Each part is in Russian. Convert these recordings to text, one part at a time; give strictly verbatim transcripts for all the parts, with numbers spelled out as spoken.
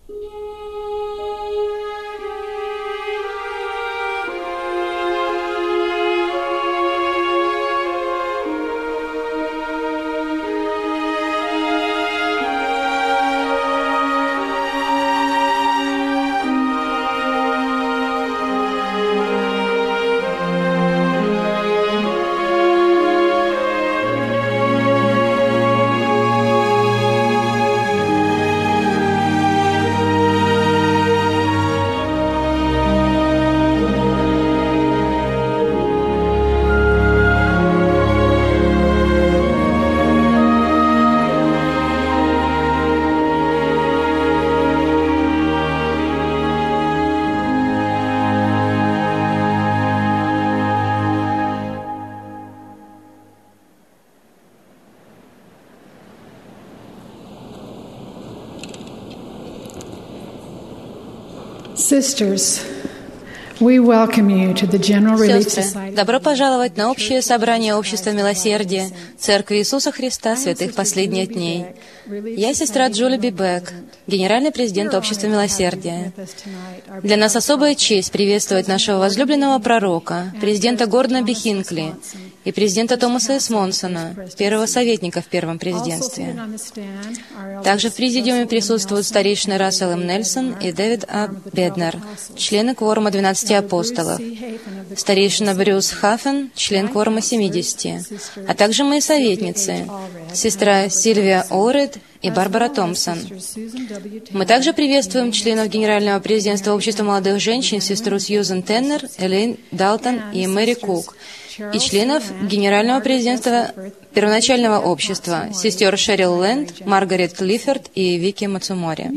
Sisters, we welcome you to the General Relief Сестры, Society. добро пожаловать на общее собрание Общества Милосердия, Церкви Иисуса Христа Святых Последних Дней. Я сестра Джули Бибек, генеральный президент Общества Милосердия. Для нас особая честь приветствовать нашего возлюбленного пророка, президента Гордона Би Хинкли и президента Томаса С. Монсона, первого советника в первом президентстве. Также в президиуме присутствуют старейшины Рассел М. Нельсон и Дэвид А. Беднер, члены кворума двенадцати апостолов, старейшина Брюс Хаффен, член кворума семидесяти, а также мои советницы, сестра Сильвия Олред и Барбара Томпсон. Мы также приветствуем членов Генерального президентства Общества молодых женщин, сестру Сьюзен Теннер, Элейн Далтон и Мэри Кук, и членов Генерального президентства Первоначального общества, сестер Шерил Лэнд, Маргарет Клиффорд и Вики Мацумори.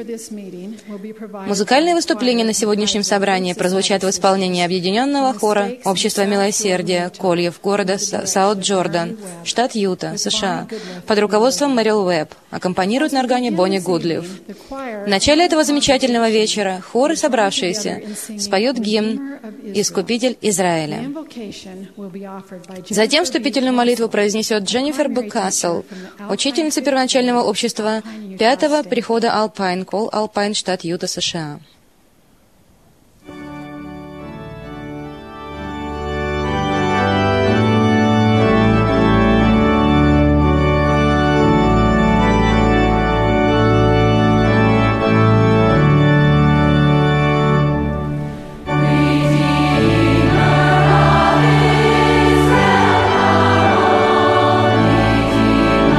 Музыкальные выступления на сегодняшнем собрании прозвучат в исполнении объединенного хора Общества Милосердия Кольев города Саут-Джордан, штат Юта, США, под руководством Мэрил Уэбб. Аккомпанирует на органе Бонни Гудлиф. В начале этого замечательного вечера хоры, собравшиеся, споют гимн «Искупитель Израиля». Затем вступительную молитву произнесет Дженнифер Букасл, учительница первоначального общества пятого прихода Алпайн, Кол Алпайн, штат Юта, США.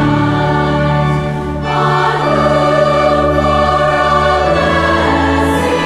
See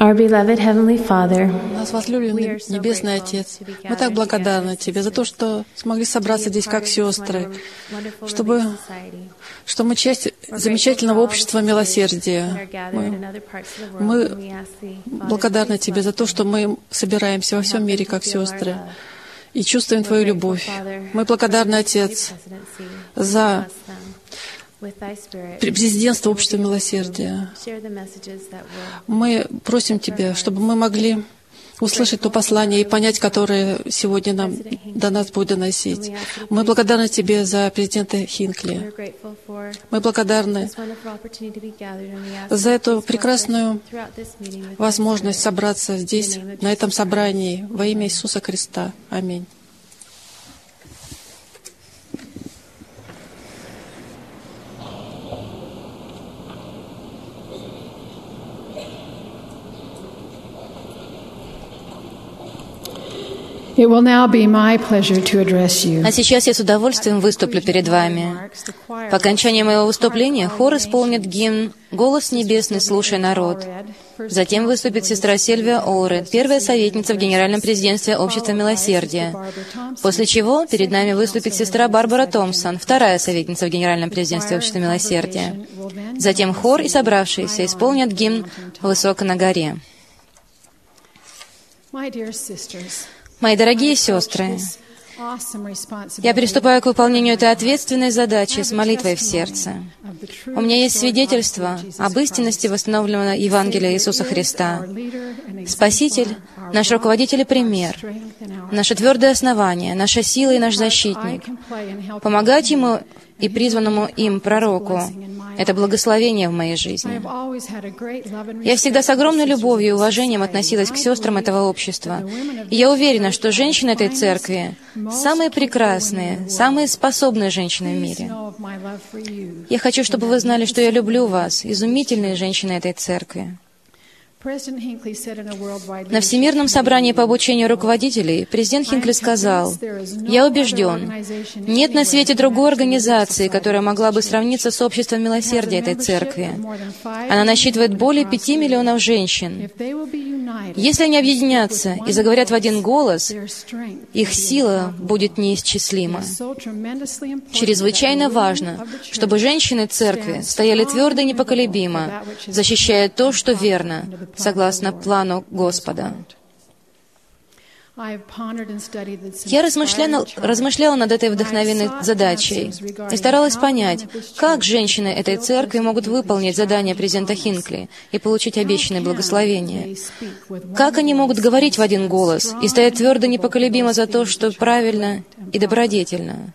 Our beloved Heavenly Father, Наш возлюбленный Небесный Отец, мы так благодарны Тебе за то, что смогли собраться здесь как сестры, чтобы, что мы часть замечательного общества милосердия. Мы, мы благодарны Тебе за то, что мы собираемся во всем мире как сестры и чувствуем Твою любовь. Мы благодарны, Отец, за президентство общества милосердия. Мы просим Тебя, чтобы мы могли услышать то послание и понять, которое сегодня нам до нас будет доносить. Мы благодарны Тебе за президента Хинкли. Мы благодарны за эту прекрасную возможность собраться здесь, на этом собрании, во имя Иисуса Христа. Аминь. It will now be my pleasure to address you. А сейчас я с удовольствием выступлю перед вами. По окончании моего выступления хор исполнит гимн «Голос небесный, слушай, народ». Затем выступит сестра Сильвия Оуред, первая советница в Генеральном президентстве Общества Милосердия. После чего перед нами выступит сестра Барбара Томпсон, вторая советница в Генеральном президентстве Общества Милосердия. Затем хор и собравшиеся исполнят гимн «Высоко на горе». Мои дорогие сестры, я приступаю к выполнению этой ответственной задачи с молитвой в сердце. У меня есть свидетельство об истинности восстановленного Евангелия Иисуса Христа. Спаситель, наш руководитель и пример, наше твердое основание, наша сила и наш защитник. Помогать Ему и призванному им пророку — это благословение в моей жизни. Я всегда с огромной любовью и уважением относилась к сестрам этого общества. И я уверена, что женщины этой церкви — самые прекрасные, самые способные женщины в мире. Я хочу, чтобы вы знали, что я люблю вас, изумительные женщины этой церкви. На Всемирном собрании по обучению руководителей президент Хинкли сказал: «Я убежден, нет на свете другой организации, которая могла бы сравниться с обществом милосердия этой церкви. Она насчитывает более пяти миллионов женщин. Если они объединятся и заговорят в один голос, их сила будет неисчислима. Чрезвычайно важно, чтобы женщины церкви стояли твердо и непоколебимо, защищая то, что верно, согласно плану Господа». Я размышляла, размышляла над этой вдохновенной задачей и старалась понять, как женщины этой церкви могут выполнить задание президента Хинкли и получить обещанное благословение. Как они могут говорить в один голос и стоять твердо и непоколебимо за то, что правильно и добродетельно.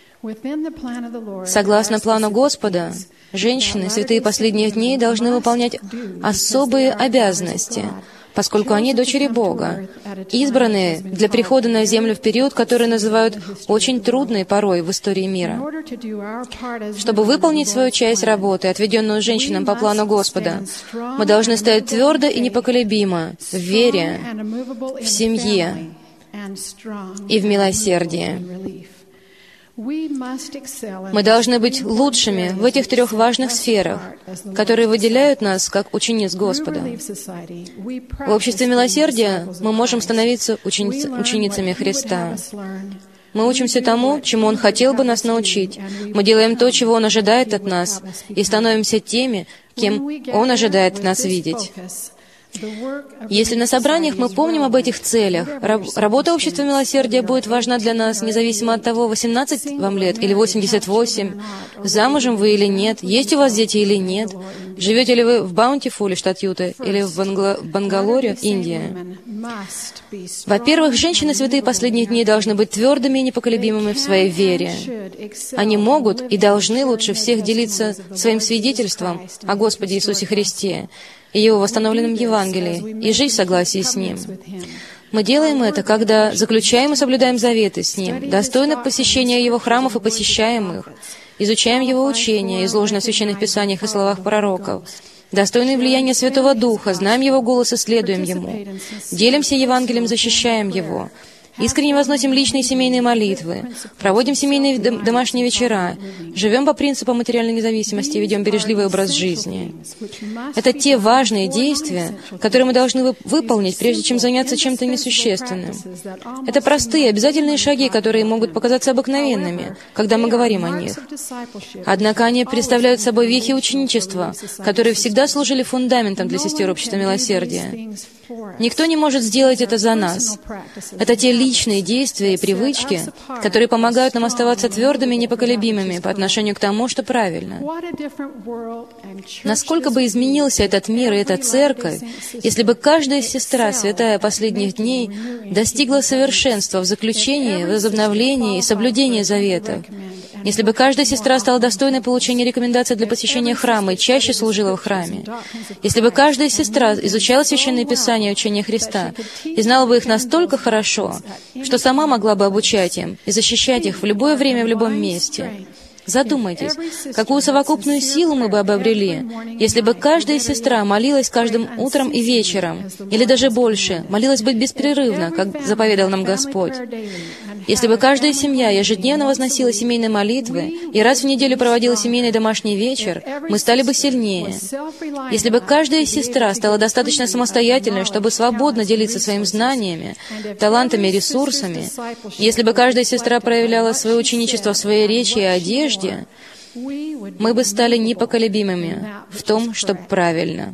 Согласно плану Господа, женщины, святые последних дней, должны выполнять особые обязанности, поскольку они дочери Бога, избранные для прихода на землю в период, который называют очень трудной порой в истории мира. Чтобы выполнить свою часть работы, отведенную женщинам по плану Господа, мы должны стоять твердо и непоколебимо в вере, в семье и в милосердии. Мы должны быть лучшими в этих трех важных сферах, которые выделяют нас как учениц Господа. В обществе милосердия мы можем становиться учениц, ученицами Христа. Мы учимся тому, чему Он хотел бы нас научить. Мы делаем то, чего Он ожидает от нас, и становимся теми, кем Он ожидает нас видеть. Если на собраниях мы помним об этих целях, работа общества милосердия будет важна для нас, независимо от того, восемнадцать вам лет или восемьдесят восемь, замужем вы или нет, есть у вас дети или нет, живете ли вы в Баунтифуле, штат Юта, или в Бангла... Бангалоре, Индия. Во-первых, женщины святые последних дней должны быть твердыми и непоколебимыми в своей вере. Они могут и должны лучше всех делиться своим свидетельством о Господе Иисусе Христе и Его восстановленном Евангелии, и жить в согласии с Ним. Мы делаем это, когда заключаем и соблюдаем заветы с Ним, достойно посещения Его храмов и посещаем их, изучаем Его учения, изложенные в Священных Писаниях и словах пророков, достойны влияния Святого Духа, знаем Его голос и следуем Ему, делимся Евангелием, защищаем Его, искренне возносим личные семейные молитвы, проводим семейные дом- домашние вечера, живем по принципу материальной независимости и ведем бережливый образ жизни. Это те важные действия, которые мы должны вы- выполнить, прежде чем заняться чем-то несущественным. Это простые, обязательные шаги, которые могут показаться обыкновенными, когда мы говорим о них. Однако они представляют собой вехи ученичества, которые всегда служили фундаментом для сестер общества милосердия. Никто не может сделать это за нас. Это те личные действия и привычки, которые помогают нам оставаться твердыми и непоколебимыми по отношению к тому, что правильно. Насколько бы изменился этот мир и эта церковь, если бы каждая сестра, святая последних дней, достигла совершенства в заключении, возобновлении и соблюдении заветов, если бы каждая сестра стала достойной получения рекомендаций для посещения храма и чаще служила в храме, если бы каждая сестра изучала Священное Писание и учение Христа и знала бы их настолько хорошо, что сама могла бы обучать им и защищать их в любое время, в любом месте. Задумайтесь, какую совокупную силу мы бы обрели, если бы каждая сестра молилась каждым утром и вечером, или даже больше, молилась бы беспрерывно, как заповедал нам Господь. Если бы каждая семья ежедневно возносила семейные молитвы и раз в неделю проводила семейный домашний вечер, мы стали бы сильнее. Если бы каждая сестра стала достаточно самостоятельной, чтобы свободно делиться своими знаниями, талантами и ресурсами, если бы каждая сестра проявляла свое ученичество в своей речи и одежде, мы бы стали непоколебимыми в том, что правильно.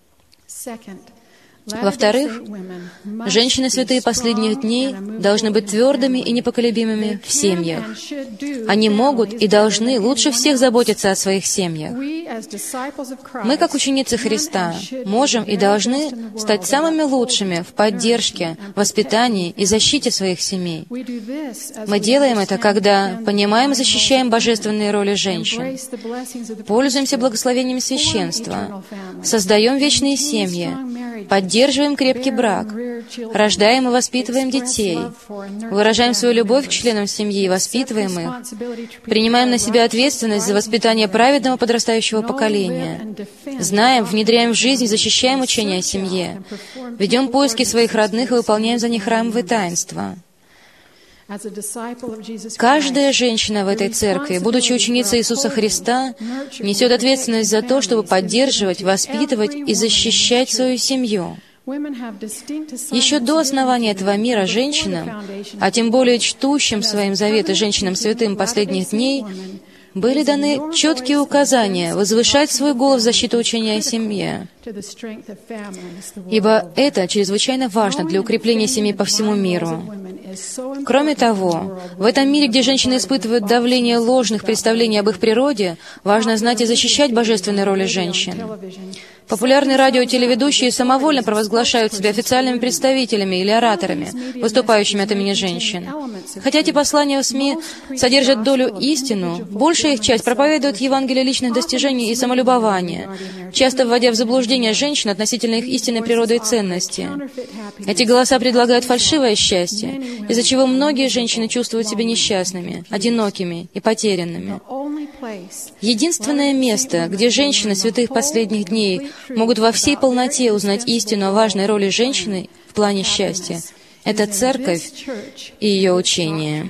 Во-вторых, женщины святые последних дней должны быть твердыми и непоколебимыми в семьях. Они могут и должны лучше всех заботиться о своих семьях. Мы, как ученицы Христа, можем и должны стать самыми лучшими в поддержке, воспитании и защите своих семей. Мы делаем это, когда понимаем и защищаем божественные роли женщин, пользуемся благословением священства, создаем вечные семьи, поддерживаем крепкий брак, рождаем и воспитываем детей, выражаем свою любовь к членам семьи и воспитываем их, принимаем на себя ответственность за воспитание праведного подрастающего поколения, знаем, внедряем в жизнь и защищаем учение о семье, ведем поиски своих родных и выполняем за них храмовые таинства. Каждая женщина в этой церкви, будучи ученицей Иисуса Христа, несет ответственность за то, чтобы поддерживать, воспитывать и защищать свою семью. Еще до основания этого мира женщинам, а тем более чтущим своим заветы женщинам святым последних дней, были даны четкие указания возвышать свой голос в защиту учения о семье, ибо это чрезвычайно важно для укрепления семей по всему миру. Кроме того, в этом мире, где женщины испытывают давление ложных представлений об их природе, важно знать и защищать божественные роли женщин. Популярные радио и телеведущие самовольно провозглашают себя официальными представителями или ораторами, выступающими от имени женщин. Хотя эти послания в СМИ содержат долю истину, большая их часть проповедует Евангелие личных достижений и самолюбования, часто вводя в заблуждение женщин относительно их истинной природы и ценности. Эти голоса предлагают фальшивое счастье, из-за чего многие женщины чувствуют себя несчастными, одинокими и потерянными. Единственное место, где женщины святых последних дней могут во всей полноте узнать истину о важной роли женщины в плане счастья, это церковь и ее учение.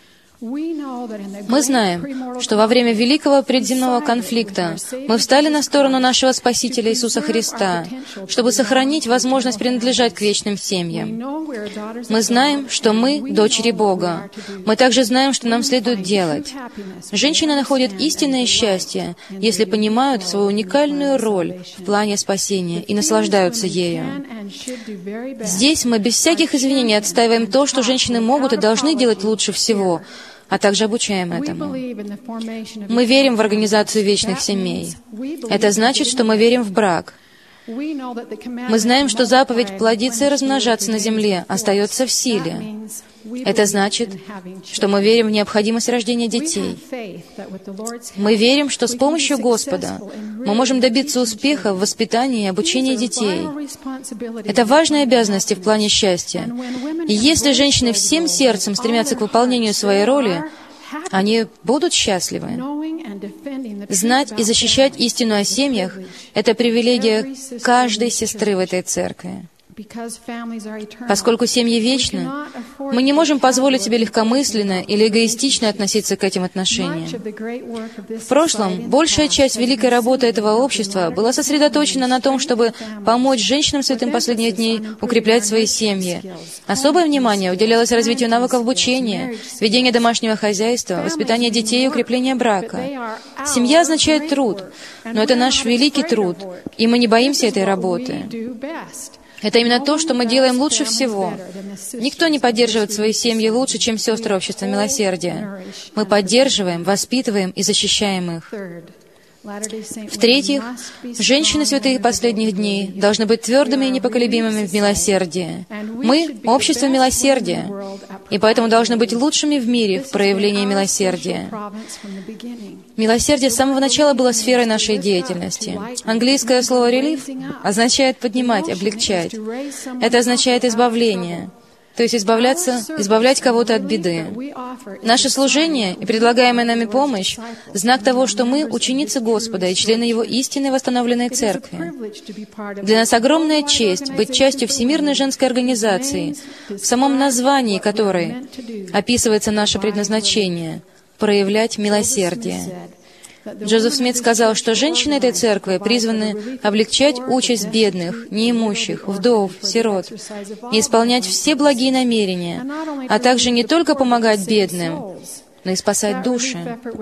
Мы знаем, что во время великого предземного конфликта мы встали на сторону нашего Спасителя Иисуса Христа, чтобы сохранить возможность принадлежать к вечным семьям. Мы знаем, что мы — дочери Бога. Мы также знаем, что нам следует делать. Женщины находят истинное счастье, если понимают свою уникальную роль в плане спасения и наслаждаются ею. Здесь мы без всяких извинений отстаиваем то, что женщины могут и должны делать лучше всего, а также обучаем этому. Мы верим в организацию вечных семей. Это значит, что мы верим в брак. Мы знаем, что заповедь плодиться и размножаться на земле остается в силе. Это значит, что мы верим в необходимость рождения детей. Мы верим, что с помощью Господа мы можем добиться успеха в воспитании и обучении детей. Это важные обязанности в плане счастья. И если женщины всем сердцем стремятся к выполнению своей роли, они будут счастливы. Знать и защищать истину о семьях — это привилегия каждой сестры в этой церкви. Поскольку семьи вечны, мы не можем позволить себе легкомысленно или эгоистично относиться к этим отношениям. В прошлом большая часть великой работы этого общества была сосредоточена на том, чтобы помочь женщинам святым последних дней укреплять свои семьи. Особое внимание уделялось развитию навыков обучения, ведению домашнего хозяйства, воспитанию детей и укреплению брака. Семья означает труд, но это наш великий труд, и мы не боимся этой работы. Это именно то, что мы делаем лучше всего. Никто не поддерживает свои семьи лучше, чем сестры Общества Милосердия. Мы поддерживаем, воспитываем и защищаем их. В-третьих, женщины святых последних дней должны быть твердыми и непоколебимыми в милосердии. Мы — Общество Милосердия, и поэтому должны быть лучшими в мире в проявлении милосердия. Милосердие с самого начала было сферой нашей деятельности. Английское слово «relief» означает «поднимать», «облегчать». Это означает «избавление». То есть избавляться, избавлять кого-то от беды. Наше служение и предлагаемая нами помощь — знак того, что мы — ученицы Господа и члены Его истинной восстановленной Церкви. Для нас огромная честь быть частью Всемирной женской организации, в самом названии которой описывается наше предназначение — проявлять милосердие. Джозеф Смит сказал, что женщины этой церкви призваны облегчать участь бедных, неимущих, вдов, сирот и исполнять все благие намерения, а также не только помогать бедным, но и спасать души.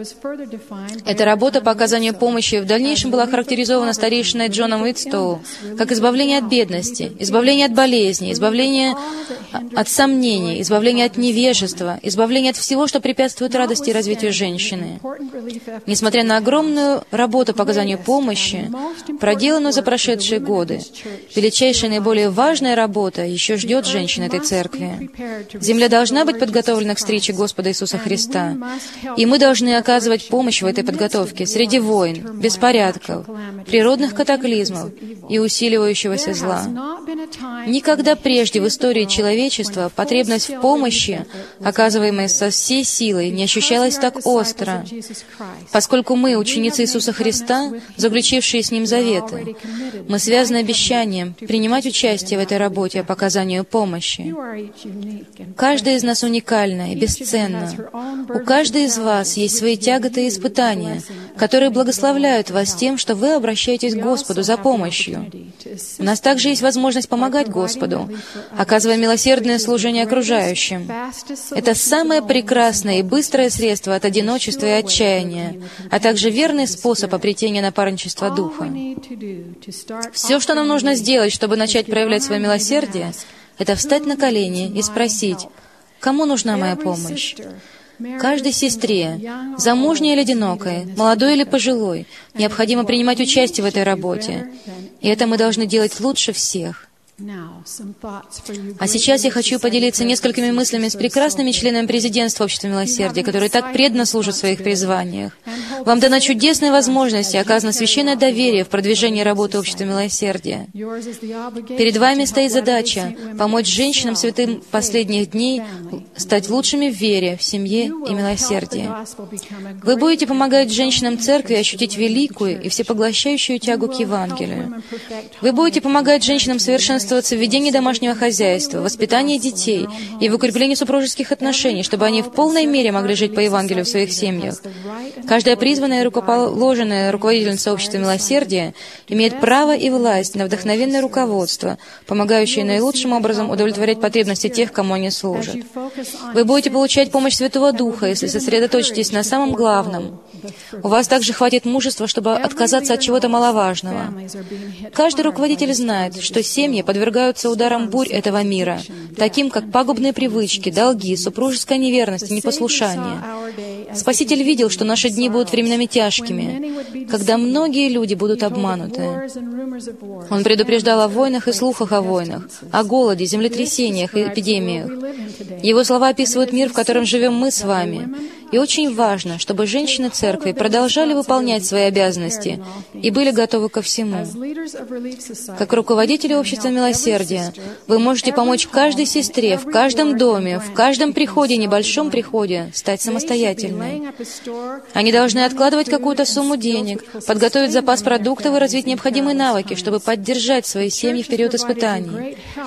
Эта работа по оказанию помощи в дальнейшем была характеризована старейшиной Джоном Уитстоу как избавление от бедности, избавление от болезни, избавление от сомнений, избавление от невежества, избавление от всего, что препятствует радости и развитию женщины. Несмотря на огромную работу по оказанию помощи, проделанную за прошедшие годы, величайшая и наиболее важная работа еще ждет женщин этой церкви. Земля должна быть подготовлена к встрече Господа Иисуса Христа, и мы должны оказывать помощь в этой подготовке среди войн, беспорядков, природных катаклизмов и усиливающегося зла. Никогда прежде в истории человечества потребность в помощи, оказываемой со всей силой, не ощущалась так остро, поскольку мы, ученицы Иисуса Христа, заключившие с Ним заветы, мы связаны обещанием принимать участие в этой работе по оказанию помощи. Каждая из нас уникальна и бесценна. У каждой из вас есть свои тяготы и испытания, которые благословляют вас тем, что вы обращаетесь к Господу за помощью. У нас также есть возможность помогать Господу, оказывая милосердное служение окружающим. Это самое прекрасное и быстрое средство от одиночества и отчаяния, а также верный способ обретения напарничества Духа. Все, что нам нужно сделать, чтобы начать проявлять свое милосердие, это встать на колени и спросить: «Кому нужна моя помощь?» Каждой сестре, замужней или одинокой, молодой или пожилой, необходимо принимать участие в этой работе. И это мы должны делать лучше всех. А сейчас я хочу поделиться несколькими мыслями с прекрасными членами президентства Общества Милосердия, которые так преданно служат в своих призваниях. Вам дана чудесная возможность и оказано священное доверие в продвижении работы Общества Милосердия. Перед вами стоит задача помочь женщинам святым последних дней стать лучшими в вере, в семье и милосердии. Вы будете помогать женщинам церкви ощутить великую и всепоглощающую тягу к Евангелию. Вы будете помогать женщинам совершенствоваться в ведении домашнего хозяйства, воспитании детей и в укреплении супружеских отношений, чтобы они в полной мере могли жить по Евангелию в своих семьях. Каждая призванная и рукоположенная руководительница Общества Милосердия имеет право и власть на вдохновенное руководство, помогающее наилучшим образом удовлетворять потребности тех, кому они служат. Вы будете получать помощь Святого Духа, если сосредоточитесь на самом главном. У вас также хватит мужества, чтобы отказаться от чего-то маловажного. Каждый руководитель знает, что семьи подвергаются ударам бурь этого мира, таким как пагубные привычки, долги, супружеская неверность и непослушание. Спаситель видел, что наши дни будут временами тяжкими, когда многие люди будут обмануты. Он предупреждал о войнах и слухах о войнах, о голоде, землетрясениях и эпидемиях. Его слова описывают мир, в котором живем мы с вами. И очень важно, чтобы женщины церкви продолжали выполнять свои обязанности и были готовы ко всему. Как руководители Общества Милосердия, вы можете помочь каждой сестре, в каждом доме, в каждом приходе, небольшом приходе, стать самостоятельной. Они должны откладывать какую-то сумму денег, подготовить запас продуктов и развить необходимые навыки, чтобы поддержать свои семьи в период испытаний.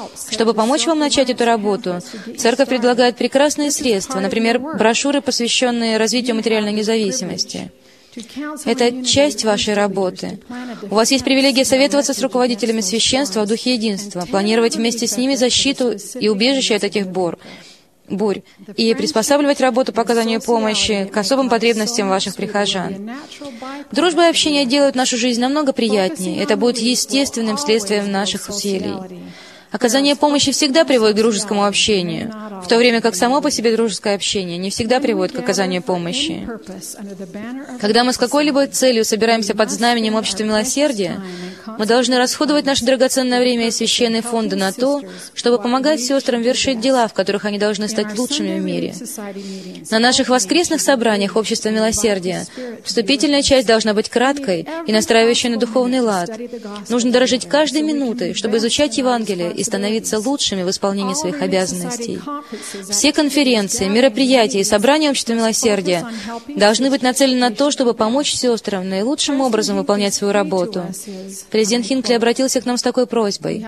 Чтобы помочь вам начать эту работу, Церковь предлагает прекрасные средства, например, брошюры, посвященные развитию материальной независимости. Это часть вашей работы. У вас есть привилегия советоваться с руководителями священства в духе единства, планировать вместе с ними защиту и убежище от этих бор, бурь, и приспосабливать работу по оказанию помощи к особым потребностям ваших прихожан. Дружба и общение делают нашу жизнь намного приятнее. Это будет естественным следствием наших усилий. Оказание помощи всегда приводит к дружескому общению, в то время как само по себе дружеское общение не всегда приводит к оказанию помощи. Когда мы с какой-либо целью собираемся под знаменем Общества Милосердия, мы должны расходовать наше драгоценное время и священные фонды на то, чтобы помогать сестрам вершить дела, в которых они должны стать лучшими в мире. На наших воскресных собраниях Общества Милосердия вступительная часть должна быть краткой и настраивающей на духовный лад. Нужно дорожить каждой минутой, чтобы изучать Евангелие и становиться лучшими в исполнении своих обязанностей. Все конференции, мероприятия и собрания Общества Милосердия должны быть нацелены на то, чтобы помочь сестрам наилучшим образом выполнять свою работу. Президент Хинкли обратился к нам с такой просьбой.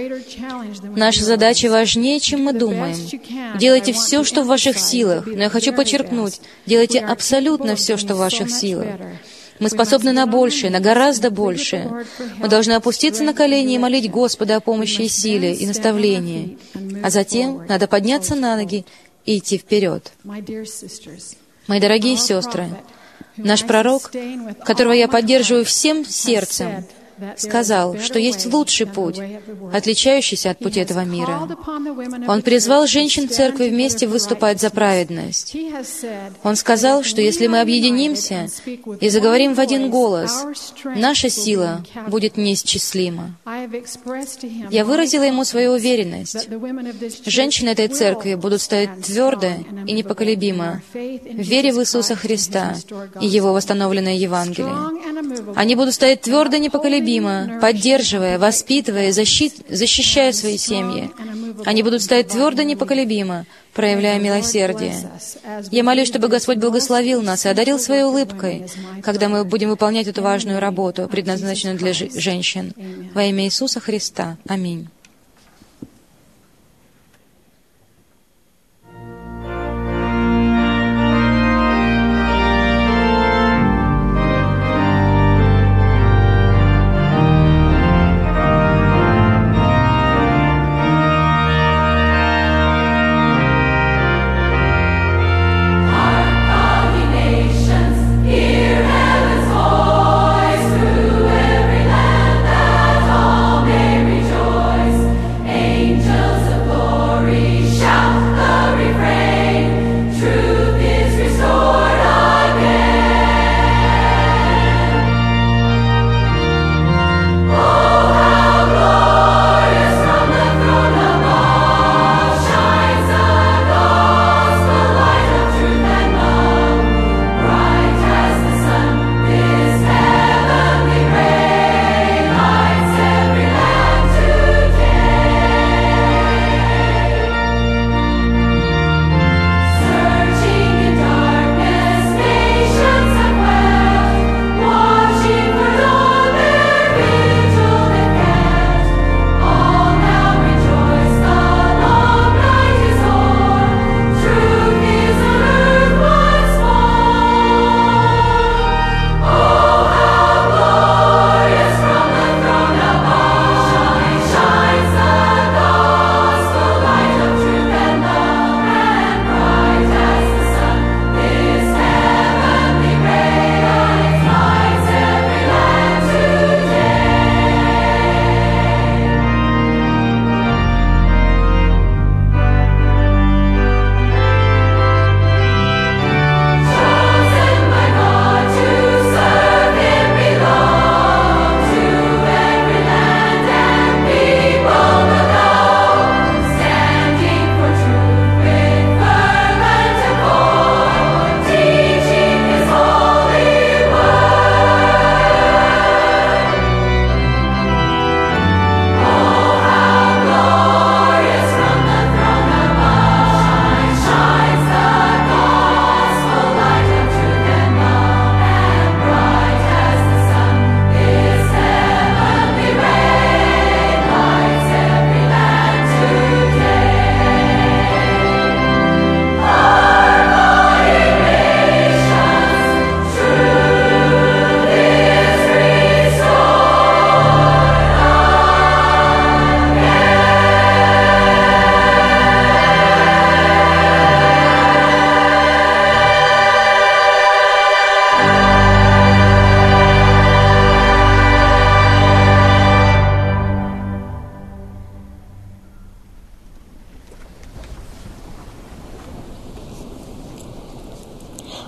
Наша задача важнее, чем мы думаем. Делайте все, что в ваших силах, но я хочу подчеркнуть, делайте абсолютно все, что в ваших силах. Мы способны на большее, на гораздо большее. Мы должны опуститься на колени и молить Господа о помощи и силе, и наставлении. А затем надо подняться на ноги и идти вперед. Мои дорогие сестры, наш пророк, которого я поддерживаю всем сердцем, сказал, что есть лучший путь, отличающийся от пути этого мира. Он призвал женщин церкви вместе выступать за праведность. Он сказал, что если мы объединимся и заговорим в один голос, наша сила будет неисчислима. Я выразила ему свою уверенность. Женщины этой церкви будут стоять твердо и непоколебимо в вере в Иисуса Христа и Его восстановленное Евангелие. Они будут стоять твердо и непоколебимо, поддерживая, воспитывая и защит, защищая свои семьи. Они будут стоять твердо и непоколебимо, проявляя милосердие. Я молюсь, чтобы Господь благословил нас и одарил своей улыбкой, когда мы будем выполнять эту важную работу, предназначенную для женщин. Во имя Иисуса Христа. Аминь. Voice through every land, that all may rejoice.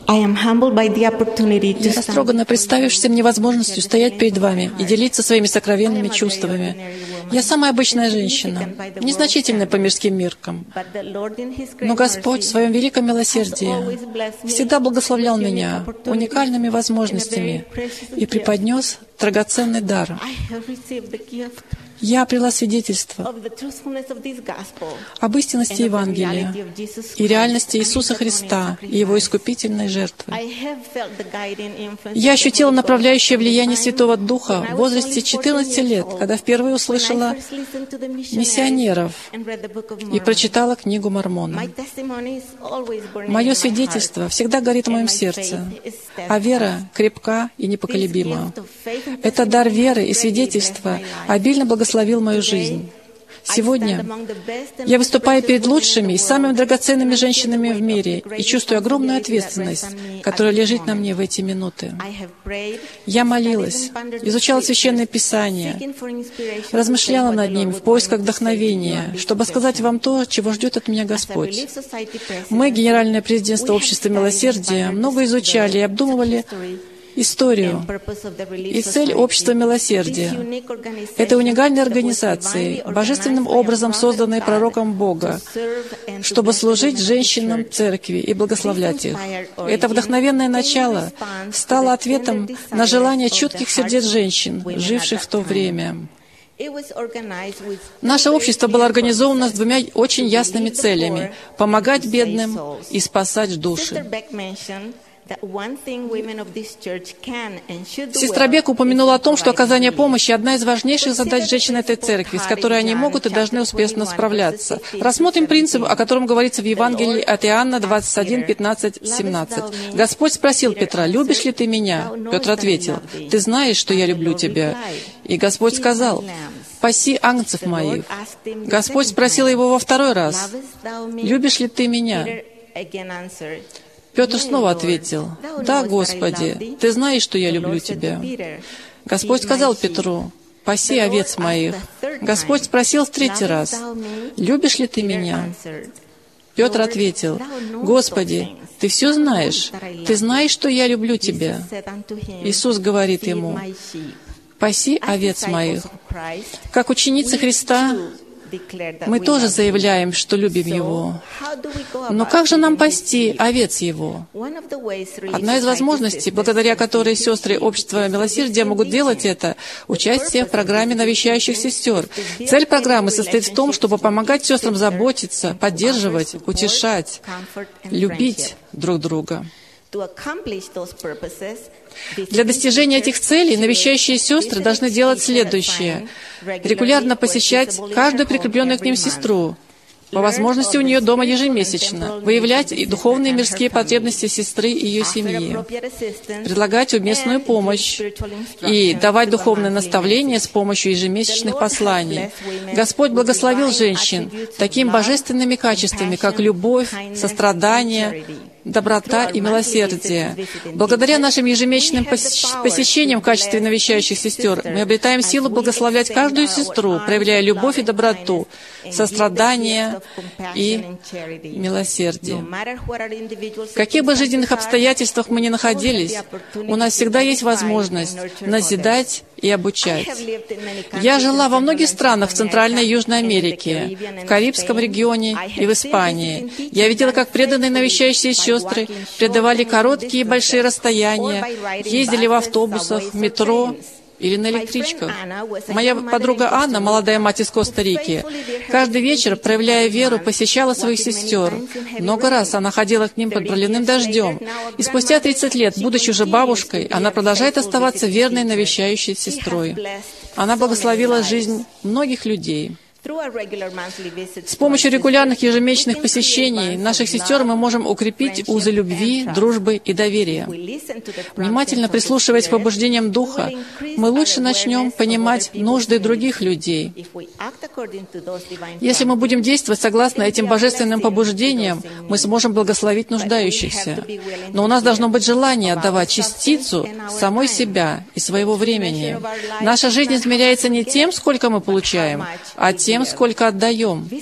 Я растрогана, представившись мне возможностью стоять перед вами и делиться своими сокровенными чувствами. Я самая обычная женщина, незначительная по мирским меркам. Но Господь в Своем великом милосердии всегда благословлял меня уникальными возможностями и преподнес драгоценный дар. Я обрела свидетельство об истинности Евангелия и реальности Иисуса Христа и Его искупительной жертвы. Я ощутила направляющее влияние Святого Духа в возрасте четырнадцати лет, когда впервые услышала миссионеров и прочитала книгу Мормона. Мое свидетельство всегда горит в моем сердце, а вера крепка и непоколебима. Это дар веры и свидетельства обильно благословил мою жизнь. Сегодня я выступаю перед лучшими и самыми драгоценными женщинами в мире и чувствую огромную ответственность, которая лежит на мне в эти минуты. Я молилась, изучала Священное Писание, размышляла над ним в поисках вдохновения, чтобы сказать вам то, чего ждет от меня Господь. Мы, Генеральное президентство Общества Милосердия, много изучали и обдумывали историю и цель Общества Милосердия. Это уникальной организации, божественным образом созданной пророком Бога, чтобы служить женщинам церкви и благословлять их. Это вдохновенное начало стало ответом на желание чутких сердец женщин, живших в то время. Наше общество было организовано с двумя очень ясными целями — помогать бедным и спасать души. Сестра Бек упомянула о том, что оказание помощи — одна из важнейших задач женщин этой церкви, с которой они могут и должны успешно справляться. Рассмотрим принцип, о котором говорится в Евангелии от Иоанна двадцать один, пятнадцать, семнадцать. Господь спросил Петра: «Любишь ли ты меня?» Петр ответил: «Ты знаешь, что я люблю тебя». И Господь сказал: «Паси агнцев моих». Господь спросил его во второй раз: «Любишь ли ты меня?» Петр снова ответил: «Да, Господи, Ты знаешь, что я люблю Тебя». Господь сказал Петру: «Паси овец моих». Господь спросил в третий раз: «Любишь ли Ты меня?» Петр ответил: «Господи, Ты все знаешь. Ты знаешь, что я люблю Тебя». Иисус говорит ему: «Паси овец моих». Как ученицы Христа, мы тоже заявляем, что любим Его. Но как же нам пасти овец Его? Одна из возможностей, благодаря которой сестры Общества Милосердия могут делать это — участие в программе навещающих сестер. Цель программы состоит в том, чтобы помогать сестрам заботиться, поддерживать, утешать, любить друг друга. Для достижения этих целей навещающие сестры должны делать следующее: регулярно посещать каждую прикрепленную к ним сестру, по возможности у нее дома ежемесячно, выявлять и духовные и мирские потребности сестры и ее семьи, предлагать уместную помощь и давать духовное наставление с помощью ежемесячных посланий. Господь благословил женщин такими божественными качествами, как любовь, сострадание, доброта и милосердие. Благодаря нашим ежемесячным посещениям в качестве навещающих сестер мы обретаем силу благословлять каждую сестру, проявляя любовь и доброту, сострадание и милосердие. В каких бы жизненных обстоятельствах мы ни находились, у нас всегда есть возможность назидать и обучать. Я жила во многих странах в Центральной и Южной Америке, в Карибском регионе и в Испании. Я видела, как преданные навещающие сестры преодолевали короткие и большие расстояния, ездили в автобусах, в метро или на электричках. Моя подруга Анна, молодая мать из Коста-Рики, каждый вечер, проявляя веру, посещала своих сестер. Много раз она ходила к ним под проливным дождем. И спустя тридцать лет, будучи уже бабушкой, она продолжает оставаться верной навещающей сестрой. Она благословила жизнь многих людей. С помощью регулярных ежемесячных посещений наших сестер мы можем укрепить узы любви, дружбы и доверия. Внимательно прислушиваясь к побуждениям Духа, мы лучше начнем понимать нужды других людей. Если мы будем действовать согласно этим божественным побуждениям, мы сможем благословить нуждающихся. Но у нас должно быть желание отдавать частицу самой себя и своего времени. Наша жизнь измеряется не тем, сколько мы получаем, а тем, сколько отдаем.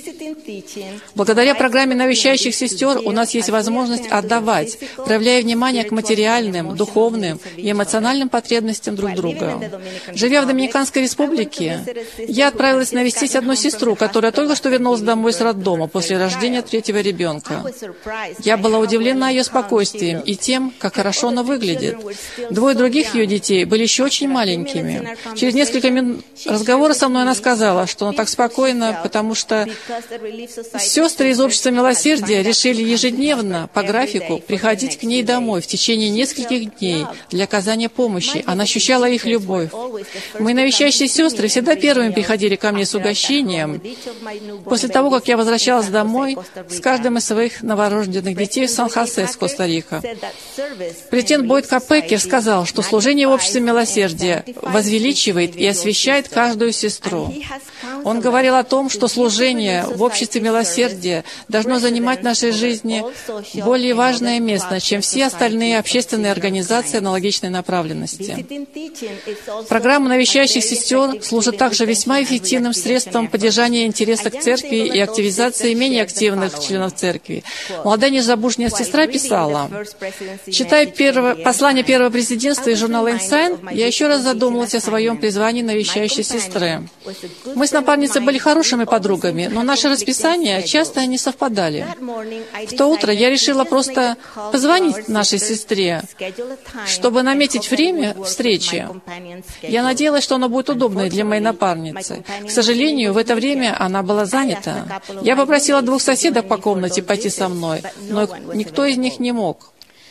Благодаря программе навещающих сестер у нас есть возможность отдавать, проявляя внимание к материальным, духовным и эмоциональным потребностям друг друга. Живя в Доминиканской Республике, я отправилась навестить одну сестру, которая только что вернулась домой с роддома после рождения третьего ребенка. Я была удивлена ее спокойствием и тем, как хорошо она выглядит. Двое других ее детей были еще очень маленькими. Через несколько минут разговора со мной она сказала, что она так спокойна, потому что сестры из Общества Милосердия решили ежедневно по графику приходить к ней домой в течение нескольких дней для оказания помощи. Она ощущала их любовь. Мои навещающие сестры всегда первыми приходили ко мне с угощением. После того, как я возвращалась домой с каждым из своих новорожденных детей в Сан-Хосе, с Коста-Рика. Президент Бойд Капекер сказал, что служение в Обществе Милосердия возвеличивает и освящает каждую сестру. Он говорил о том, что служение в Обществе Милосердия должно занимать в нашей жизни более важное место, чем все остальные общественные организации аналогичной направленности. Программа навещающих сестер служит также весьма эффективным средством поддержания интереса к церкви и активизации менее активных членов церкви. Молодая незабужняя сестра писала: «Читая первое, послание первого президентства из журнала «Инсайн», я еще раз задумалась о своем призвании навещающей сестры. Мы с напарницей были хорошими подругами, но наши расписания часто не совпадали. В то утро я решила просто позвонить нашей сестре, чтобы наметить время встречи. Я надеялась, что оно будет удобно для моей напарницы. К сожалению, в это время она была занята. Я попросила двух соседок по комнате пойти со мной, но никто из них не мог.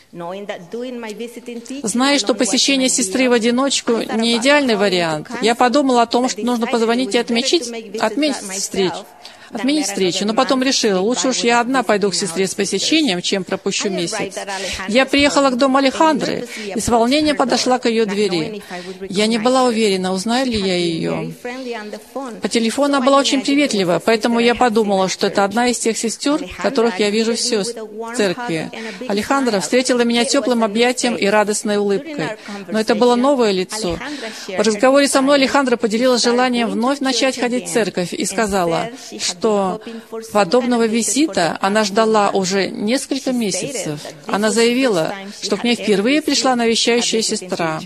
Зная, что посещение сестры в одиночку не идеальный вариант, я подумала о том, что нужно позвонить и отметить, отметить встречу. Отменить встречу, но потом решила, лучше уж я одна пойду к сестре с посещением, чем пропущу месяц. Я приехала к дому Алехандры и с волнением подошла к ее двери. Я не была уверена, узнаю ли я ее. По телефону она была очень приветлива, поэтому я подумала, что это одна из тех сестер, которых я вижу в церкви. Алехандра встретила меня теплым объятием и радостной улыбкой. Но это было новое лицо. В разговоре со мной Алехандра поделилась желанием вновь начать ходить в церковь и сказала, что что подобного визита она ждала уже несколько месяцев. Она заявила, что к ней впервые пришла навещающая сестра.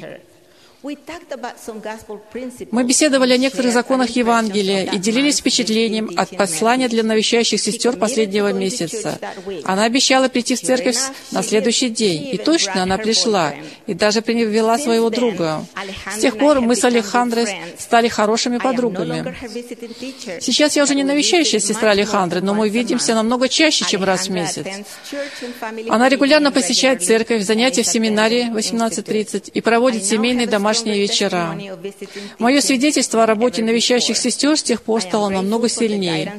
Мы беседовали о некоторых законах Евангелия и делились впечатлением от послания для навещающих сестер последнего месяца. Она обещала прийти в церковь на следующий день, и точно она пришла, и даже привела своего друга. С тех пор мы с Алехандрой стали хорошими подругами. Сейчас я уже не навещающая сестра Алехандры, но мы видимся намного чаще, чем раз в месяц. Она регулярно посещает церковь, занятия в семинаре в восемнадцать тридцать и проводит семейные домашние вечера. Мое свидетельство о работе навещающих сестер с тех пор стало намного сильнее.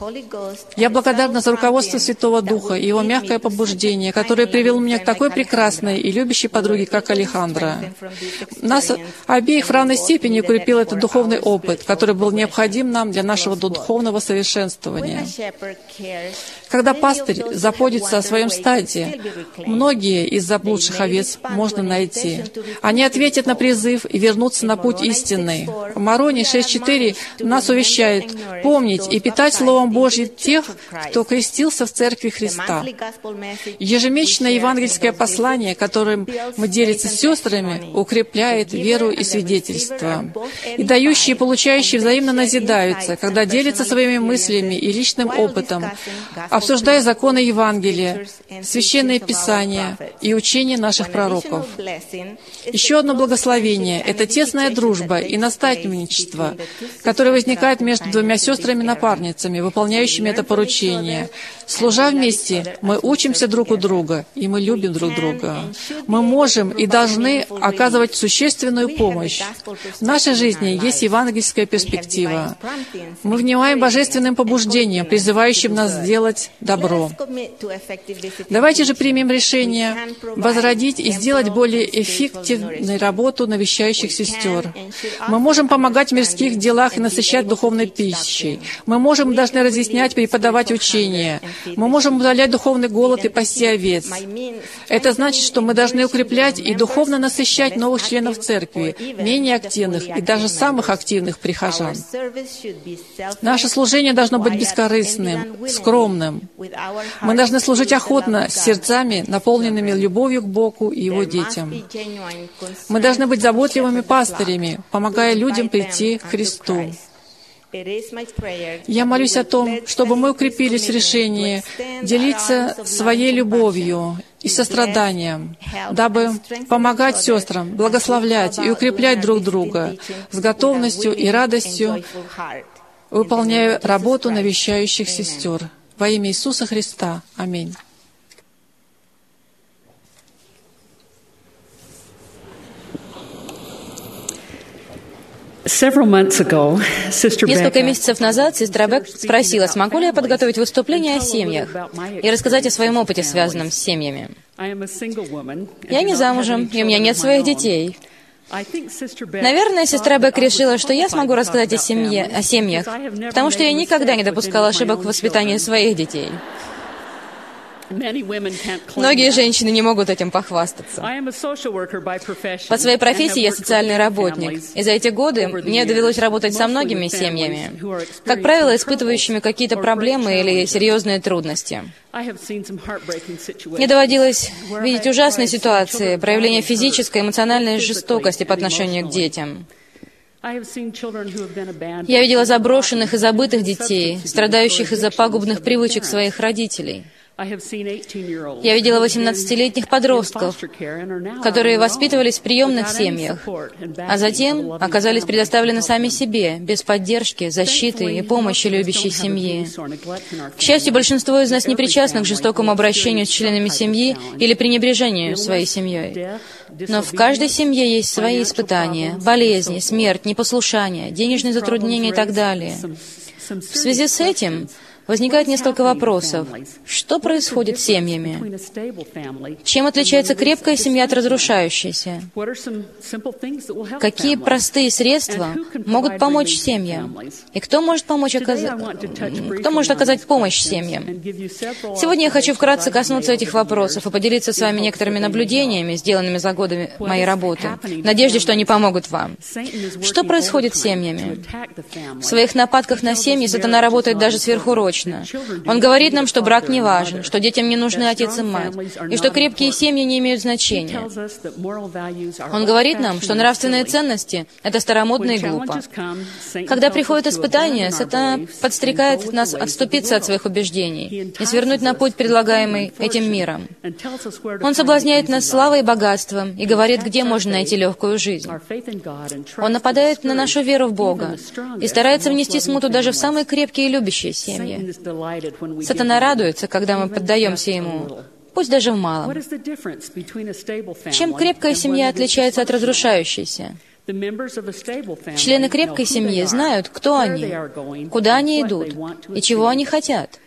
Я благодарна за руководство Святого Духа и его мягкое побуждение, которое привело меня к такой прекрасной и любящей подруге, как Алехандра. Нас обеих в равной степени укрепил этот духовный опыт, который был необходим нам для нашего духовного совершенствования. Когда пастырь заботится о своем стаде, многие из заблудших овец можно найти. Они ответят на призыв и вернуться на путь истинный. В Мороне шесть четыре нас увещает помнить и питать Словом Божьим тех, кто крестился в Церкви Христа. Ежемесячное евангельское послание, которым мы делимся с сестрами, укрепляет веру и свидетельство. И дающие и получающие взаимно назидаются, когда делятся своими мыслями и личным опытом, обсуждая законы Евангелия, священные писания и учения наших пророков. Еще одно благословение — это тесная дружба и наставничество, которое возникает между двумя сестрами-напарницами, выполняющими это поручение. Служа вместе, мы учимся друг у друга, и мы любим друг друга. Мы можем и должны оказывать существенную помощь. В нашей жизни есть евангельская перспектива. Мы внимаем божественным побуждениям, призывающим нас сделать добро. Давайте же примем решение возродить и сделать более эффективной работу навещающих сестер. Мы можем помогать в мирских делах и насыщать духовной пищей. Мы можем и должны разъяснять, преподавать учения. Мы можем удалять духовный голод и пасти овец. Это значит, что мы должны укреплять и духовно насыщать новых членов церкви, менее активных и даже самых активных прихожан. Наше служение должно быть бескорыстным, скромным. Мы должны служить охотно, с сердцами, наполненными любовью к Богу и Его детям. Мы должны быть заботливыми пастырями, помогая людям прийти к Христу. Я молюсь о том, чтобы мы укрепились в решении делиться своей любовью и состраданием, дабы помогать сестрам, благословлять и укреплять друг друга с готовностью и радостью, выполняя работу навещающих сестер. Во имя Иисуса Христа. Аминь. Несколько месяцев назад сестра Бек спросила, смогу ли я подготовить выступление о семьях и рассказать о своем опыте, связанном с семьями. Я не замужем, и у меня нет своих детей. Наверное, сестра Бек решила, что я смогу рассказать о семье, о семьях, потому что я никогда не допускала ошибок в воспитании своих детей. Многие женщины не могут этим похвастаться. По своей профессии я социальный работник, и за эти годы мне довелось работать со многими семьями, как правило, испытывающими какие-то проблемы или серьезные трудности. Мне доводилось видеть ужасные ситуации, проявления физической и эмоциональной жестокости по отношению к детям. Я видела заброшенных и забытых детей, страдающих из-за пагубных привычек своих родителей. Я видела восемнадцатилетних подростков, которые воспитывались в приемных семьях, а затем оказались предоставлены сами себе, без поддержки, защиты и помощи любящей семьи. К счастью, большинство из нас не причастны к жестокому обращению с членами семьи или пренебрежению своей семьей. Но в каждой семье есть свои испытания, болезни, смерть, непослушание, денежные затруднения и так далее. В связи с этим возникает несколько вопросов. Что происходит с семьями? Чем отличается крепкая семья от разрушающейся? Какие простые средства могут помочь семьям? И кто может помочь оказать, кто может оказать помощь семьям? Сегодня я хочу вкратце коснуться этих вопросов и поделиться с вами некоторыми наблюдениями, сделанными за годы моей работы, в надежде, что они помогут вам. Что происходит с семьями? В своих нападках на семьи сатана работает даже сверхурочно. Он говорит нам, что брак не важен, что детям не нужны отец и мать, и что крепкие семьи не имеют значения. Он говорит нам, что нравственные ценности — это старомодно и глупо. Когда приходят испытания, сатана подстрекает нас отступиться от своих убеждений и свернуть на путь, предлагаемый этим миром. Он соблазняет нас славой и богатством и говорит, где можно найти легкую жизнь. Он нападает на нашу веру в Бога и старается внести смуту даже в самые крепкие и любящие семьи. Сатана радуется, когда мы поддаемся ему, пусть даже в малом. Чем крепкая семья отличается от разрушающейся? Члены крепкой семьи знают, кто они, куда они идут и чего они хотят.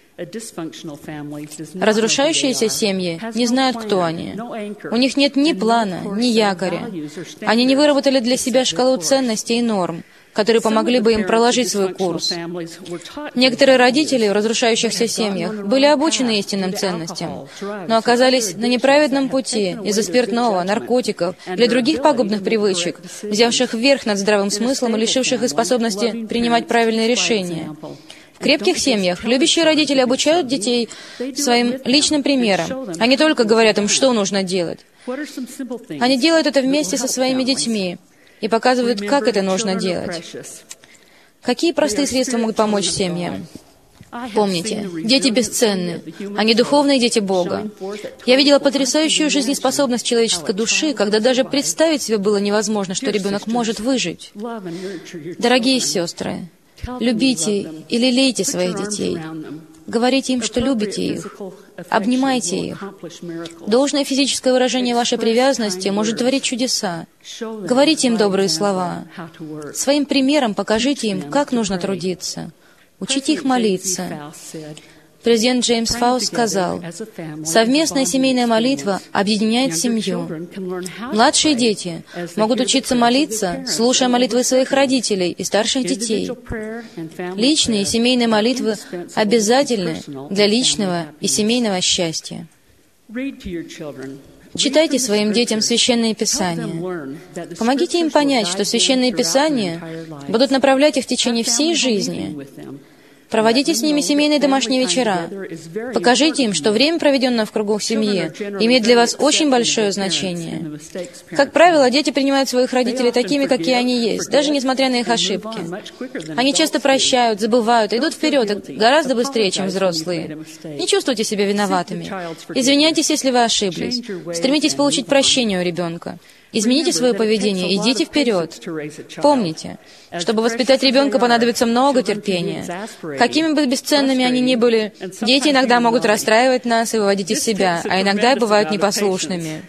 Разрушающиеся семьи не знают, кто они. У них нет ни плана, ни якоря. Они не выработали для себя шкалу ценностей и норм, которые помогли бы им проложить свой курс. Некоторые родители в разрушающихся семьях были обучены истинным ценностям, но оказались на неправедном пути из-за спиртного, наркотиков или других пагубных привычек, взявших верх над здравым смыслом и лишивших их способности принимать правильные решения. В крепких семьях любящие родители обучают детей своим личным примером, а не только говорят им, что нужно делать. Они делают это вместе со своими детьми и показывают, как это нужно делать. Какие простые средства могут помочь семьям? Помните, дети бесценны, они духовные дети Бога. Я видела потрясающую жизнеспособность человеческой души, когда даже представить себе было невозможно, что ребенок может выжить. Дорогие сестры, любите и лелейте своих детей. Говорите им, что любите их. Обнимайте их. Должное физическое выражение вашей привязанности может творить чудеса. Говорите им добрые слова. Своим примером покажите им, как нужно трудиться. Учите их молиться. Президент Джеймс Фауст сказал, «Совместная семейная молитва объединяет семью. Младшие дети могут учиться молиться, слушая молитвы своих родителей и старших детей. Личные и семейные молитвы обязательны для личного и семейного счастья». Читайте своим детям Священные Писания. Помогите им понять, что Священные Писания будут направлять их в течение всей жизни. Проводите с ними семейные домашние вечера. Покажите им, что время, проведенное в кругу семьи, имеет для вас очень большое значение. Как правило, дети принимают своих родителей такими, какие они есть, даже несмотря на их ошибки. Они часто прощают, забывают, идут вперед гораздо быстрее, чем взрослые. Не чувствуйте себя виноватыми. Извиняйтесь, если вы ошиблись. Стремитесь получить прощение у ребенка. Измените свое поведение, идите вперед. Помните, чтобы воспитать ребенка, понадобится много терпения. Какими бы бесценными они ни были, дети иногда могут расстраивать нас и выводить из себя, а иногда и бывают непослушными.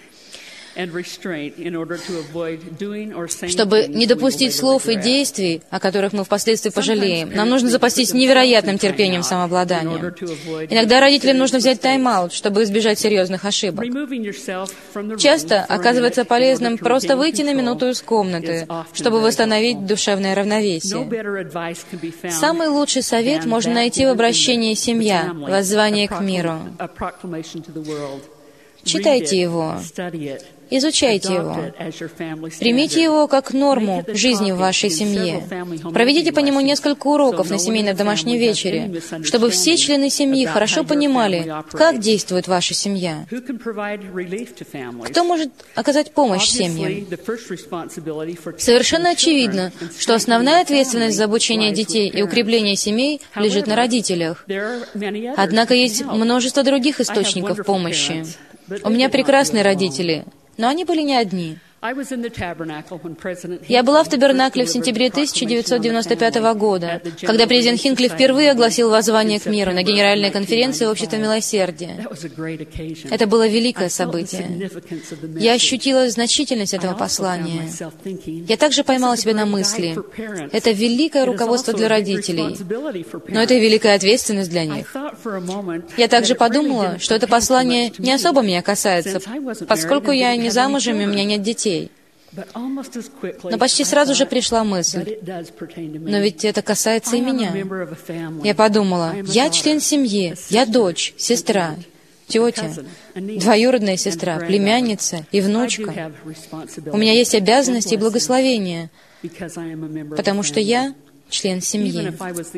Чтобы не допустить слов и действий, о которых мы впоследствии пожалеем, нам нужно запастись невероятным терпением, самообладанием. Иногда родителям нужно взять тайм-аут, чтобы избежать серьезных ошибок. Часто оказывается полезным просто выйти на минуту из комнаты, чтобы восстановить душевное равновесие. Самый лучший совет можно найти в обращении «Семья. Воззвание к миру». Читайте его. Изучайте его. Примите его как норму жизни в вашей семье. Проведите по нему несколько уроков на семейном домашнем вечере, чтобы все члены семьи хорошо понимали, как действует ваша семья. Кто может оказать помощь семьям? Совершенно очевидно, что основная ответственность за обучение детей и укрепление семей лежит на родителях. Однако есть множество других источников помощи. У меня прекрасные родители, но они были не одни. Я была в Табернакле в сентябре тысяча девятьсот девяносто пятого года, когда президент Хинкли впервые огласил воззвание к миру на Генеральной конференции Общества Милосердия. Это было великое событие. Я ощутила значительность этого послания. Я также поймала себя на мысли, это великое руководство для родителей, но это и великая ответственность для них. Я также подумала, что это послание не особо меня касается, поскольку я не замужем и у меня нет детей. Но почти сразу же пришла мысль, но ведь это касается и меня. Я подумала, я член семьи, я дочь, сестра, тетя, двоюродная сестра, племянница и внучка. У меня есть обязанности и благословения, потому что я член семьи.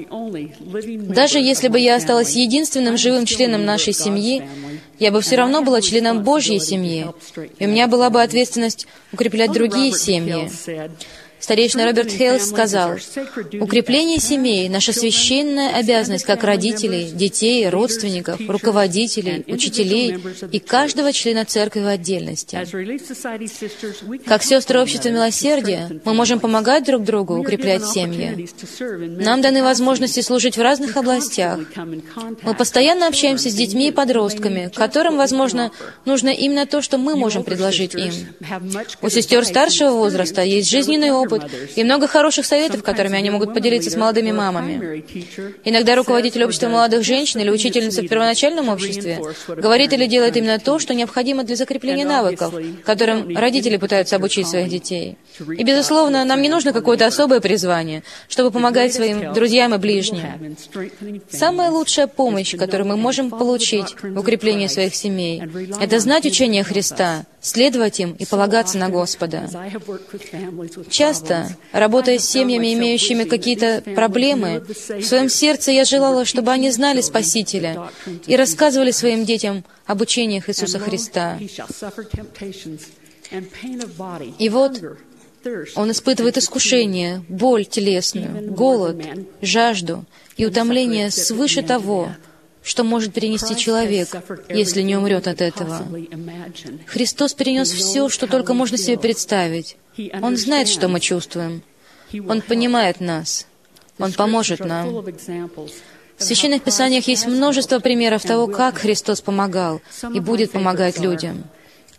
Даже если бы я осталась единственным живым членом нашей семьи, я бы все равно была членом Божьей семьи, и у меня была бы ответственность укреплять другие семьи. Старейшина Роберт Хейлс сказал, «Укрепление семей — наша священная обязанность как родителей, детей, родственников, руководителей, учителей и каждого члена церкви в отдельности. Как сестры Общества Милосердия мы можем помогать друг другу укреплять семьи. Нам даны возможности служить в разных областях. Мы постоянно общаемся с детьми и подростками, которым, возможно, нужно именно то, что мы можем предложить им. У сестер старшего возраста есть жизненный опыт, и много хороших советов, которыми они могут поделиться с молодыми мамами. Иногда руководитель общества молодых женщин или учительница в первоначальном обществе говорит или делает именно то, что необходимо для закрепления навыков, которым родители пытаются обучить своих детей. И, безусловно, нам не нужно какое-то особое призвание, чтобы помогать своим друзьям и ближним. Самая лучшая помощь, которую мы можем получить в укреплении своих семей, это знать учение Христа, следовать им и полагаться на Господа. Часто, работая с семьями, имеющими какие-то проблемы, в своем сердце я желала, чтобы они знали Спасителя и рассказывали своим детям об учениях Иисуса Христа. И вот он испытывает искушение, боль телесную, голод, жажду и утомление свыше того, что может перенести человек, если не умрет от этого. Христос перенес все, что только можно себе представить. Он знает, что мы чувствуем. Он понимает нас. Он поможет нам. В Священных Писаниях есть множество примеров того, как Христос помогал и будет помогать людям.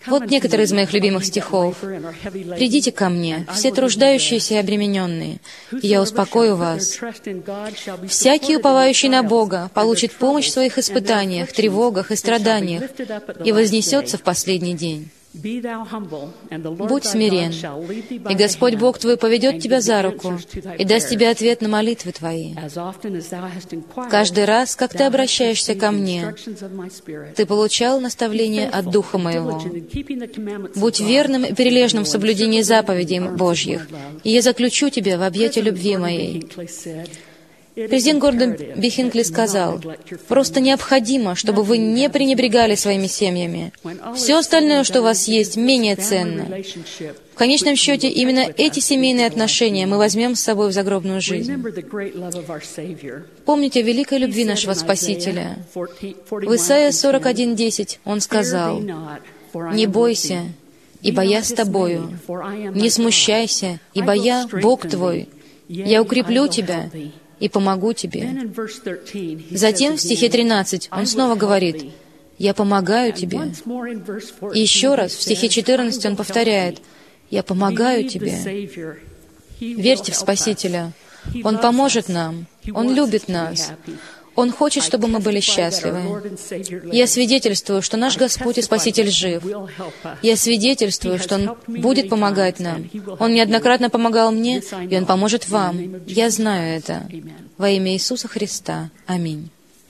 Вот некоторые из моих любимых стихов. «Придите ко мне, все труждающиеся и обремененные, и я успокою вас. Всякий, уповающий на Бога, получит помощь в своих испытаниях, тревогах и страданиях и вознесется в последний день. Будь смирен, и Господь Бог твой поведет тебя за руку и даст тебе ответ на молитвы твои. Каждый раз, как ты обращаешься ко мне, ты получал наставление от Духа моего. Будь верным и прилежным в соблюдении заповедей Божьих, и я заключу тебя в объятия любви моей». Президент Гордон Би Хинкли сказал: «Просто необходимо, чтобы вы не пренебрегали своими семьями. Все остальное, что у вас есть, менее ценно. В конечном счете, именно эти семейные отношения мы возьмем с собой в загробную жизнь». Помните о великой любви нашего Спасителя. В Исайя сорок один десять Он сказал: «Не бойся, ибо я с тобою. Не смущайся, ибо я Бог твой. Я укреплю тебя и помогу тебе». Затем в стихе тринадцать Он снова говорит: «Я помогаю тебе». И еще раз в стихе четырнадцать Он повторяет: «Я помогаю тебе». Верьте в Спасителя. Он поможет нам. Он любит нас. Он хочет, чтобы мы были счастливы. Я свидетельствую, что наш Господь и Спаситель жив. Я свидетельствую, что Он будет помогать нам. Он неоднократно помогал мне, и Он поможет вам. Я знаю это. Во имя Иисуса Христа. Аминь.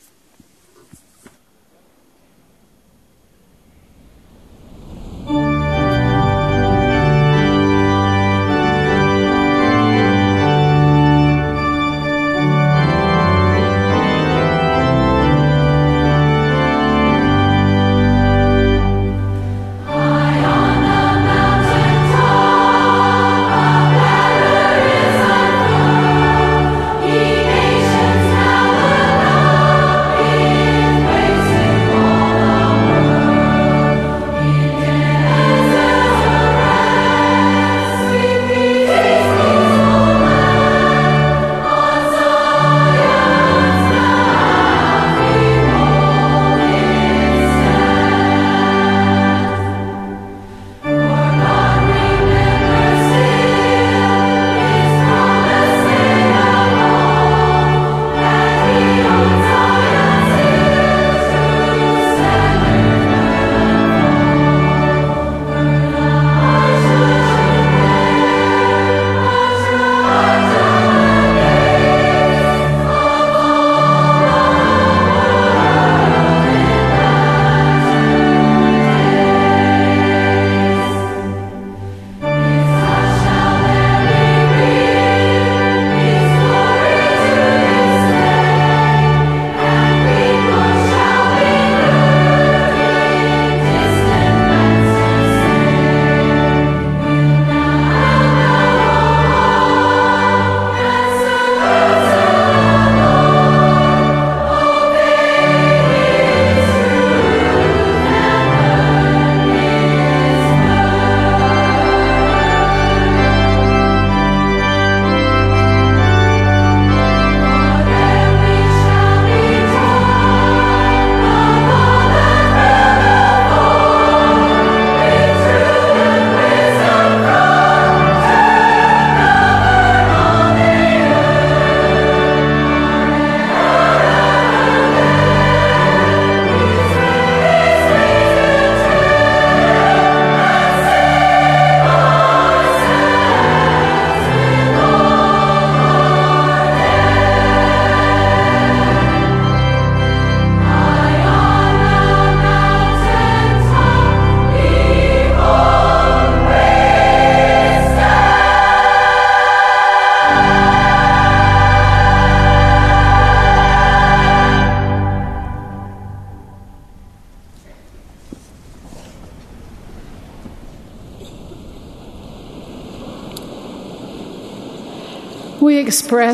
Мы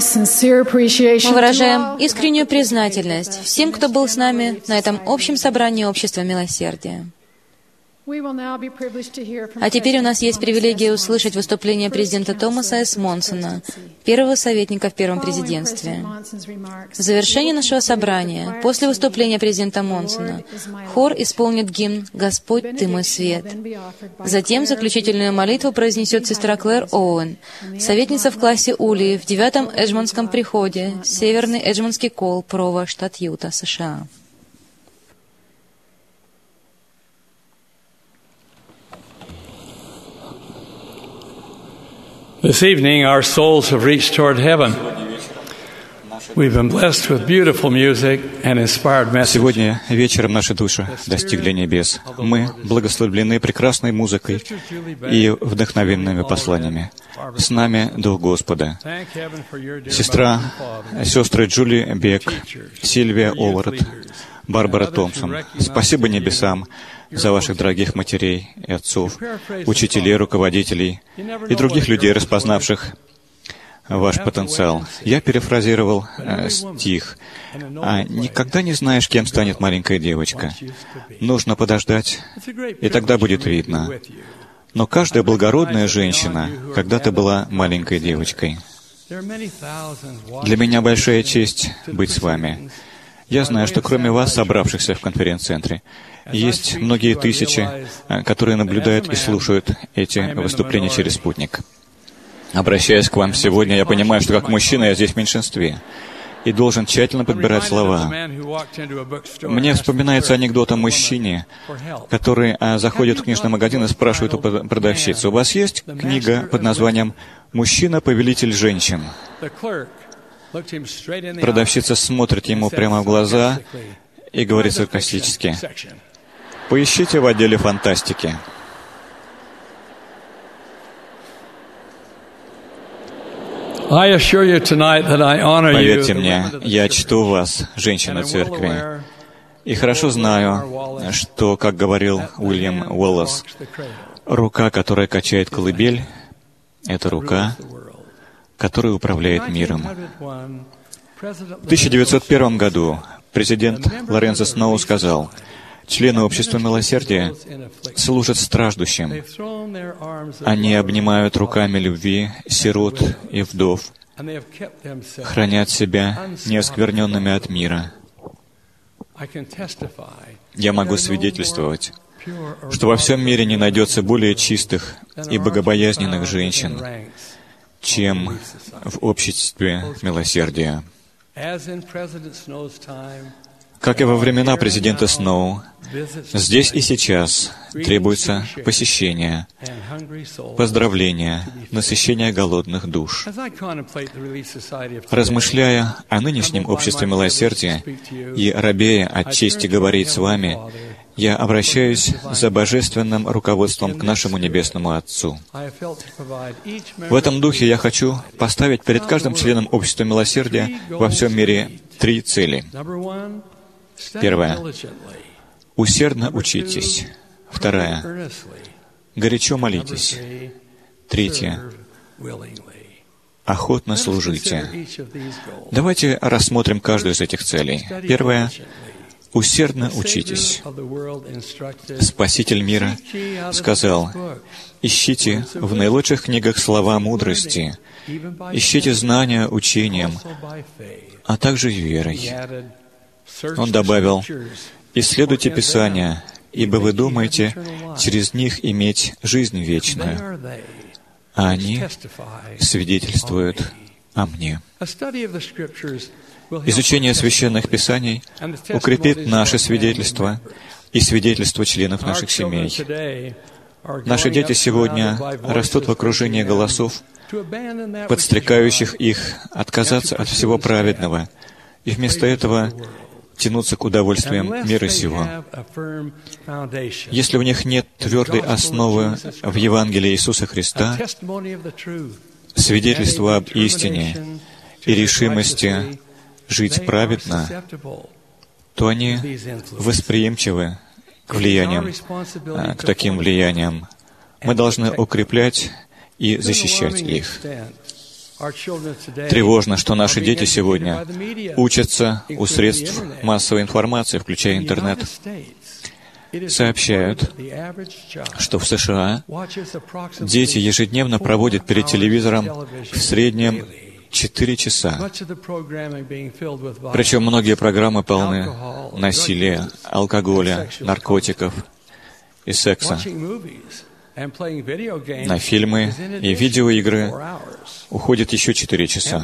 выражаем искреннюю признательность всем, кто был с нами на этом общем собрании Общества Милосердия. А теперь у нас есть привилегия услышать выступление президента Томаса С. Монсона, первого советника в первом президентстве. В завершении нашего собрания, после выступления президента Монсона, хор исполнит гимн «Господь, Ты мой свет». Затем заключительную молитву произнесет сестра Клэр Оуэн, советница в классе Ули в девятом Эджмонтском приходе, Северный Эджмонтский кол, Прово, штат Юта, США. This evening, our souls have reached toward heaven. We've been blessed with beautiful music and inspired messages. Сегодня вечером наши души достигли небес. Мы благословлены прекрасной музыкой и вдохновенными посланиями. С нами Дух Господа. Сестра, сестры Джули Бек, Сильвия Олвард, Барбара Томпсон. Спасибо небесам за ваших дорогих матерей и отцов, учителей, руководителей и других людей, распознавших ваш потенциал. Я перефразировал э, стих. А «Никогда не знаешь, кем станет маленькая девочка. Нужно подождать, и тогда будет видно. Но каждая благородная женщина когда-то была маленькой девочкой. Для меня большая честь быть с вами. Я знаю, что кроме вас, собравшихся в конференц-центре, есть многие тысячи, которые наблюдают и слушают эти выступления через спутник. Обращаясь к вам сегодня, я понимаю, что как мужчина я здесь в меньшинстве и должен тщательно подбирать слова. Мне вспоминается анекдот о мужчине, который а, заходит в книжный магазин и спрашивает у продавщицы: «У вас есть книга под названием «Мужчина, повелитель женщин»?» Продавщица смотрит ему прямо в глаза и говорит саркастически: «Поищите в отделе фантастики». Поверьте мне, я чту вас, женщины церкви, и хорошо знаю, что, как говорил Уильям Уоллес, рука, которая качает колыбель, это рука, которая управляет миром. В тысяча девятьсот первом году президент Лоренцо Сноу сказал: «Члены Общества Милосердия служат страждущим. Они обнимают руками любви сирот и вдов, хранят себя неоскверненными от мира». Я могу свидетельствовать, что во всем мире не найдется более чистых и богобоязненных женщин, чем в Обществе Милосердия. Как и во времена президента Сноу, здесь и сейчас требуется посещение, поздравление, насыщение голодных душ. Размышляя о нынешнем Обществе Милосердия и робея от чести говорить с вами, я обращаюсь за божественным руководством к нашему Небесному Отцу. В этом духе я хочу поставить перед каждым членом Общества Милосердия во всем мире три цели. Первая. Усердно учитесь. Вторая. Горячо молитесь. Третья. Охотно служите. Давайте рассмотрим каждую из этих целей. Первая. Усердно учитесь. Спаситель мира сказал: «Ищите в наилучших книгах слова мудрости, ищите знания учением, а также верой». Он добавил: «Исследуйте Писания, ибо вы думаете через них иметь жизнь вечную, а они свидетельствуют о мне». Изучение священных Писаний укрепит наше свидетельство и свидетельство членов наших семей. Наши дети сегодня растут в окружении голосов, подстрекающих их отказаться от всего праведного, и вместо этого тянуться к удовольствиям мира сего. Если у них нет твердой основы в Евангелии Иисуса Христа, свидетельства об истине и решимости жить праведно, то они восприимчивы к влияниям, к таким влияниям. Мы должны укреплять и защищать их. Тревожно, что наши дети сегодня учатся у средств массовой информации, включая интернет. сообщают, что в США дети ежедневно проводят перед телевизором в среднем четыре часа. Причем многие программы полны насилия, алкоголя, наркотиков и секса. На фильмы и видеоигры уходит еще четыре часа.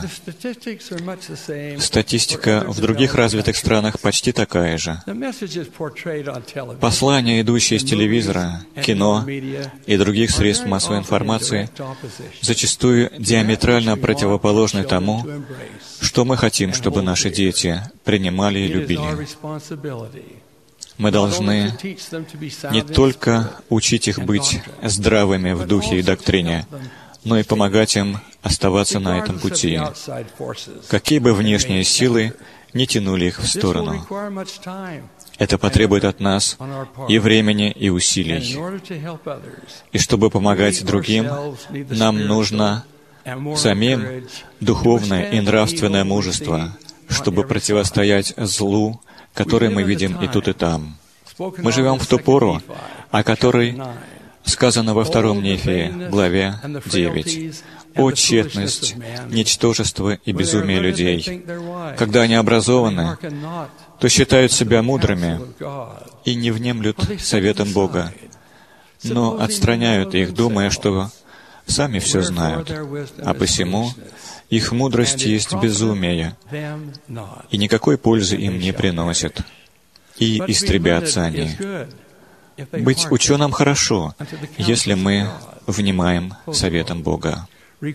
Статистика в других развитых странах почти такая же. Послания, идущие из телевизора, кино и других средств массовой информации, зачастую диаметрально противоположны тому, что мы хотим, чтобы наши дети принимали и любили. Мы должны не только учить их быть здравыми в духе и доктрине, но и помогать им оставаться на этом пути, какие бы внешние силы не тянули их в сторону. Это потребует от нас и времени, и усилий. И чтобы помогать другим, нам нужно самим духовное и нравственное мужество, чтобы противостоять злу, которые мы видим и тут, и там. Мы живем в ту пору, о которой сказано во втором Нефии, главе девять. «О тщетность, ничтожество и безумие людей! Когда они образованы, то считают себя мудрыми и не внемлют советам Бога, но отстраняют их, думая, что сами все знают, а посему их мудрость есть безумие, и никакой пользы им не приносит, и истребятся они». Быть ученым хорошо, если мы внимаем советам Бога.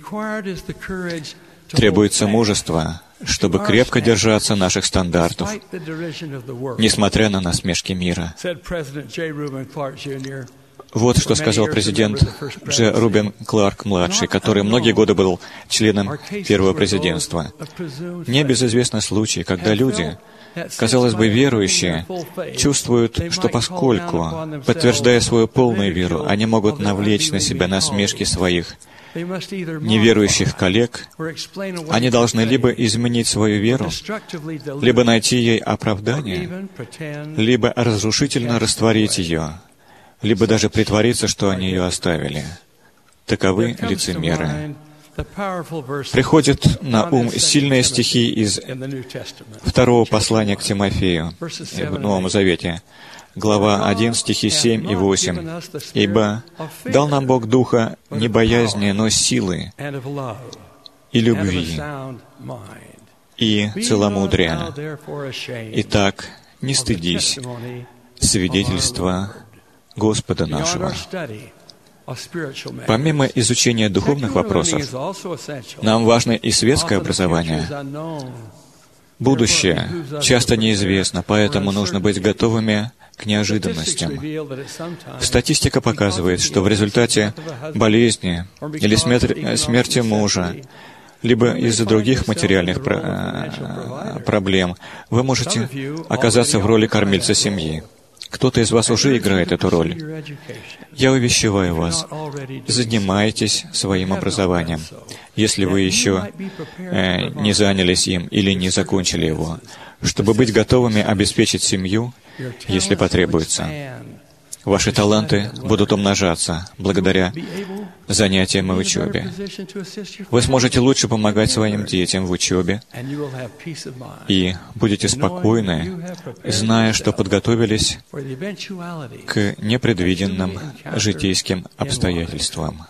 Требуется мужество, чтобы крепко держаться наших стандартов, несмотря на насмешки мира. Вот что сказал президент Дж. Рубен Кларк-младший, который многие годы был членом первого президентства. «Небезызвестны случаи, когда люди, казалось бы, верующие, чувствуют, что поскольку, подтверждая свою полную веру, они могут навлечь на себя насмешки своих неверующих коллег, они должны либо изменить свою веру, либо найти ей оправдание, либо разрушительно растворить ее, либо даже притвориться, что они ее оставили. Таковы лицемеры». Приходят на ум сильные стихи из второго послания к Тимофею в Новом Завете, глава один, стихи семь и восемь. «Ибо дал нам Бог духа не боязни, но силы и любви и целомудрия. Итак, не стыдись свидетельства Господа нашего». Помимо изучения духовных вопросов, нам важно и светское образование. Будущее часто неизвестно, поэтому нужно быть готовыми к неожиданностям. Статистика показывает, что в результате болезни или смерти мужа, либо из-за других материальных про- проблем, вы можете оказаться в роли кормильца семьи. Кто-то из вас уже играет эту роль. Я увещеваю вас, занимайтесь своим образованием, если вы еще э, не занялись им или не закончили его, чтобы быть готовыми обеспечить семью, если потребуется. Ваши таланты будут умножаться благодаря занятиям и учебе. Вы сможете лучше помогать своим детям в учебе и будете спокойны, зная, что подготовились к непредвиденным житейским обстоятельствам.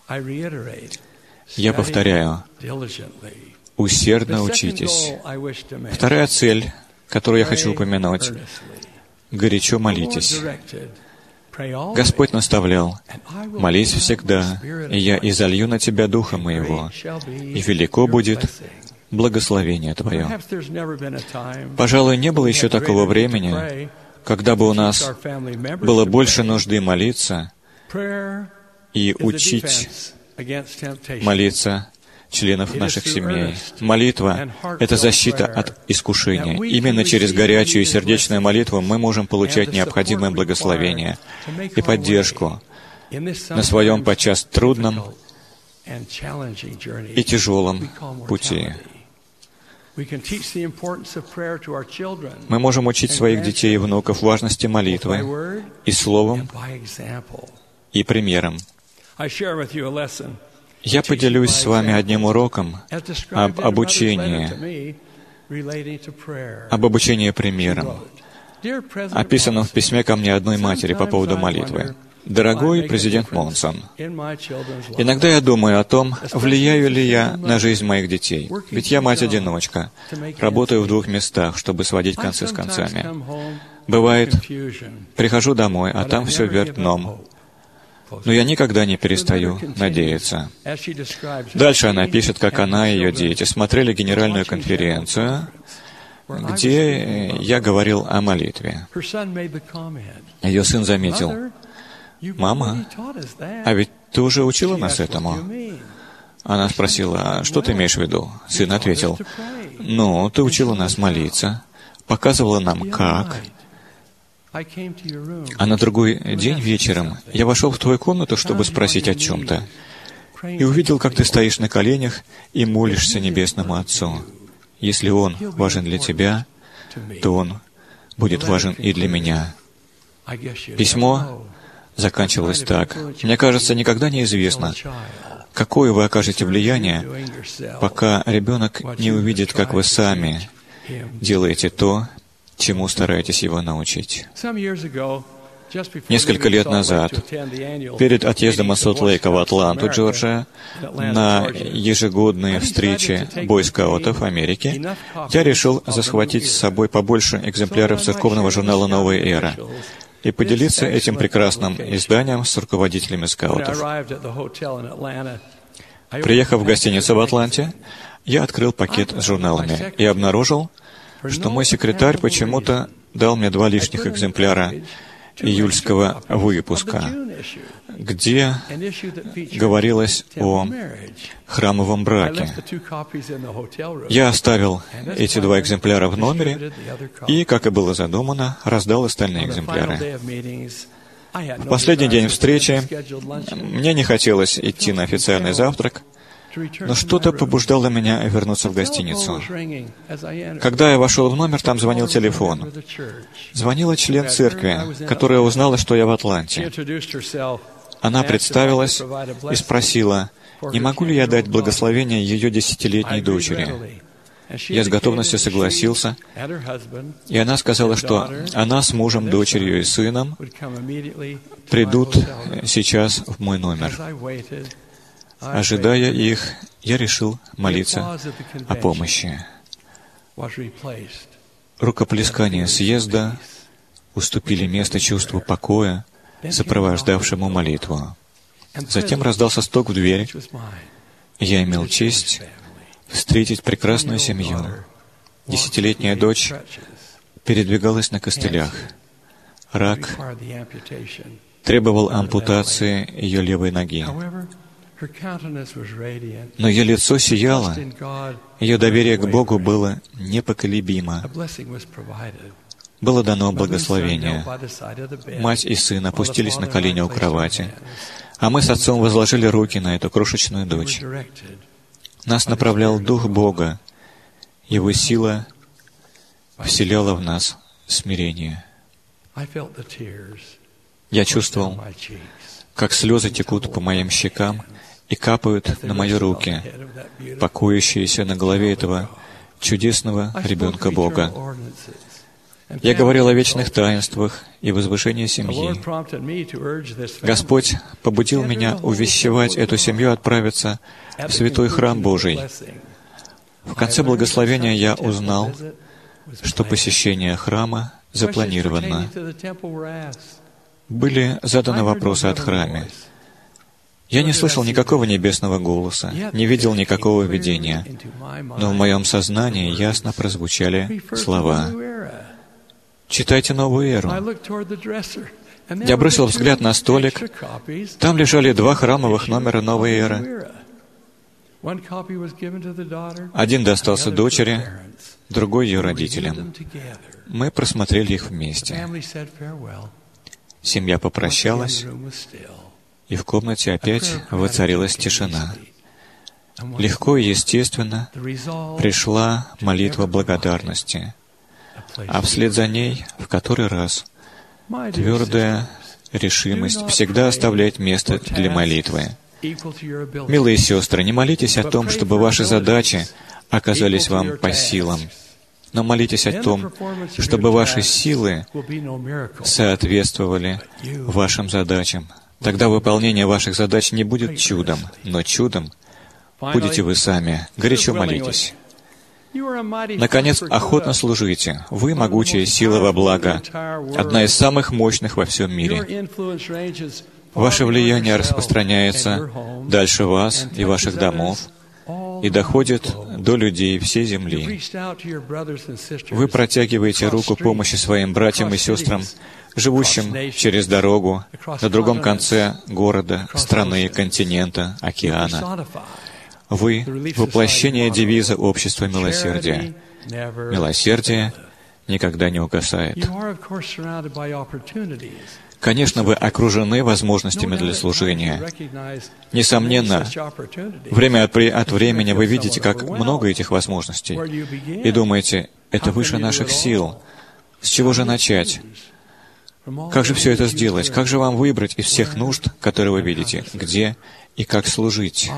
Я повторяю, усердно учитесь. Вторая цель, которую я хочу упомянуть, горячо молитесь. Господь наставлял: «Молись всегда, и я изолью на тебя Духа Моего, и велико будет благословение Твое». Пожалуй, не было еще такого времени, когда бы у нас было больше нужды молиться и учить молиться членов наших семей. Молитва — это защита от искушения. Именно через горячую и сердечную молитву мы можем получать необходимое благословение и поддержку на своем подчас трудном и тяжелом пути. Мы можем учить своих детей и внуков важности молитвы и словом, и примером. Я поделюсь с вами одним уроком об обучении, об обучении примером, описанном в письме ко мне одной матери по поводу молитвы. Дорогой президент Монсон, иногда я думаю о том, влияю ли я на жизнь моих детей. Ведь я мать-одиночка, работаю в двух местах, чтобы сводить концы с концами. Бывает, прихожу домой, а там все вверх дном. Но я никогда не перестаю надеяться. Дальше она пишет, как она и ее дети смотрели генеральную конференцию, где я говорил о молитве. Ее сын заметил: «Мама, а ведь ты уже учила нас этому?» Она спросила: «А что ты имеешь в виду?» Сын ответил: «Ну, ты учила нас молиться, показывала нам, как». А на другой день вечером я вошел в твою комнату, чтобы спросить о чем-то, и увидел, как ты стоишь на коленях и молишься Небесному Отцу. Если Он важен для тебя, то Он будет важен и для меня. Письмо заканчивалось так: «Мне кажется, никогда неизвестно, какое вы окажете влияние, пока ребенок не увидит, как вы сами делаете то, чему стараетесь его научить». Несколько лет назад, перед отъездом из Солт-Лейка в Атланту, Джорджия, на ежегодные встречи бойскаутов Америки, я решил захватить с собой побольше экземпляров церковного журнала «Новая эра» и поделиться этим прекрасным изданием с руководителями скаутов. Приехав в гостиницу в Атланте, я открыл пакет с журналами и обнаружил, что мой секретарь почему-то дал мне два лишних экземпляра июльского выпуска, где говорилось о храмовом браке. Я оставил эти два экземпляра в номере и, как и было задумано, раздал остальные экземпляры. В последний день встречи мне не хотелось идти на официальный завтрак, но что-то побуждало меня вернуться в гостиницу. Когда я вошел в номер, там звонил телефон. Звонила член церкви, которая узнала, что я в Атланте. Она представилась и спросила, не могу ли я дать благословение ее десятилетней дочери. Я с готовностью согласился, и она сказала, что она с мужем, дочерью и сыном придут сейчас в мой номер. Ожидая их, я решил молиться о помощи. Рукоплескания съезда уступили место чувству покоя, сопровождавшему молитву. Затем раздался стук в дверь, и я имел честь встретить прекрасную семью. Десятилетняя дочь передвигалась на костылях. Рак требовал ампутации ее левой ноги. Но ее лицо сияло, ее доверие к Богу было непоколебимо. Было дано благословение. Мать и сын опустились на колени у кровати, а мы с отцом возложили руки на эту крошечную дочь. Нас направлял Дух Бога, Его сила вселяла в нас смирение. Я чувствовал, как слезы текут по моим щекам и капают на мои руки, покоящиеся на голове этого чудесного ребенка Бога. Я говорил о вечных таинствах и возвышении семьи. Господь побудил меня увещевать эту семью отправиться в святой храм Божий. В конце благословения я узнал, что посещение храма запланировано. Были заданы вопросы от храма. Я не слышал никакого небесного голоса, не видел никакого видения, но в моем сознании ясно прозвучали слова: «Читайте Новую эру». Я бросил взгляд на столик. Там лежали два храмовых номера Новой эры. Один достался дочери, другой ее родителям. Мы просмотрели их вместе. Семья попрощалась, и в комнате опять воцарилась тишина. легко и естественно пришла молитва благодарности, а вслед за ней, в который раз, твердая решимость всегда оставлять место для молитвы. Милые сестры, не молитесь о том, чтобы ваши задачи оказались вам по силам, но молитесь о том, чтобы ваши силы соответствовали вашим задачам. Тогда выполнение ваших задач не будет чудом, но чудом будете вы сами. Горячо молитесь. Наконец, охотно служите. Вы — могучая сила во благо, одна из самых мощных во всем мире. Ваше влияние распространяется дальше вас и ваших домов и доходит до людей всей земли. Вы протягиваете руку помощи своим братьям и сестрам, живущим через дорогу, на другом конце города, страны, континента, океана. Вы — воплощение девиза общества милосердия. Милосердие никогда не угасает. Конечно, вы окружены возможностями для служения. Несомненно, время от, от времени вы видите, как много этих возможностей, и думаете, это выше наших сил. С чего же начать? Как же все это сделать? Как же вам выбрать из всех нужд, которые вы видите, где и как служить?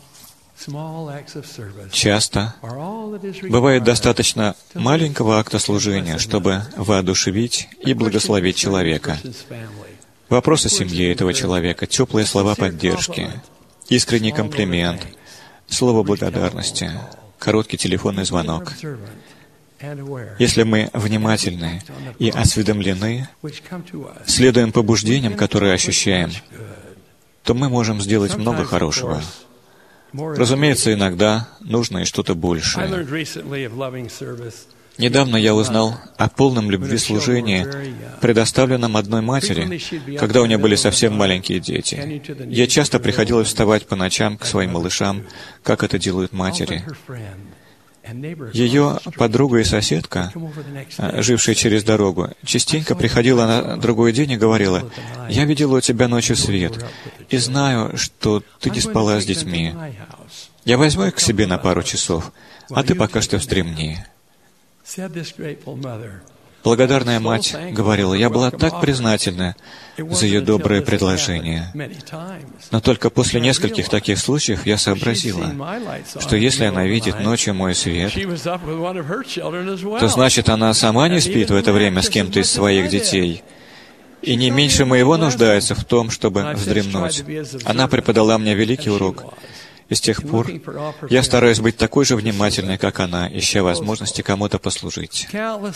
Часто бывает достаточно маленького акта служения, чтобы воодушевить и благословить человека. Вопрос о семье этого человека, теплые слова поддержки, искренний комплимент, слово благодарности, короткий телефонный звонок. Если мы внимательны и осведомлены, следуем побуждениям, которые ощущаем, то мы можем сделать много хорошего. Разумеется, иногда нужно и что-то большее. Недавно я узнал о полном любви служении, предоставленном одной матери, когда у нее были совсем маленькие дети. Ей часто приходилось вставать по ночам к своим малышам, как это делают матери. Ее подруга и соседка, жившая через дорогу, частенько приходила на другой день и говорила: «Я видела у тебя ночью свет, и знаю, что ты не спала с детьми. Я возьму их к себе на пару часов, а ты пока что вздремни». Благодарная мать говорила: «Я была так признательна за ее доброе предложение. Но только после нескольких таких случаев я сообразила, что если она видит ночью мой свет, то значит, она сама не спит в это время с кем-то из своих детей и не меньше моего нуждается в том, чтобы вздремнуть». Она преподала мне великий урок. И с тех пор я стараюсь быть такой же внимательной, как она, ища возможности кому-то послужить.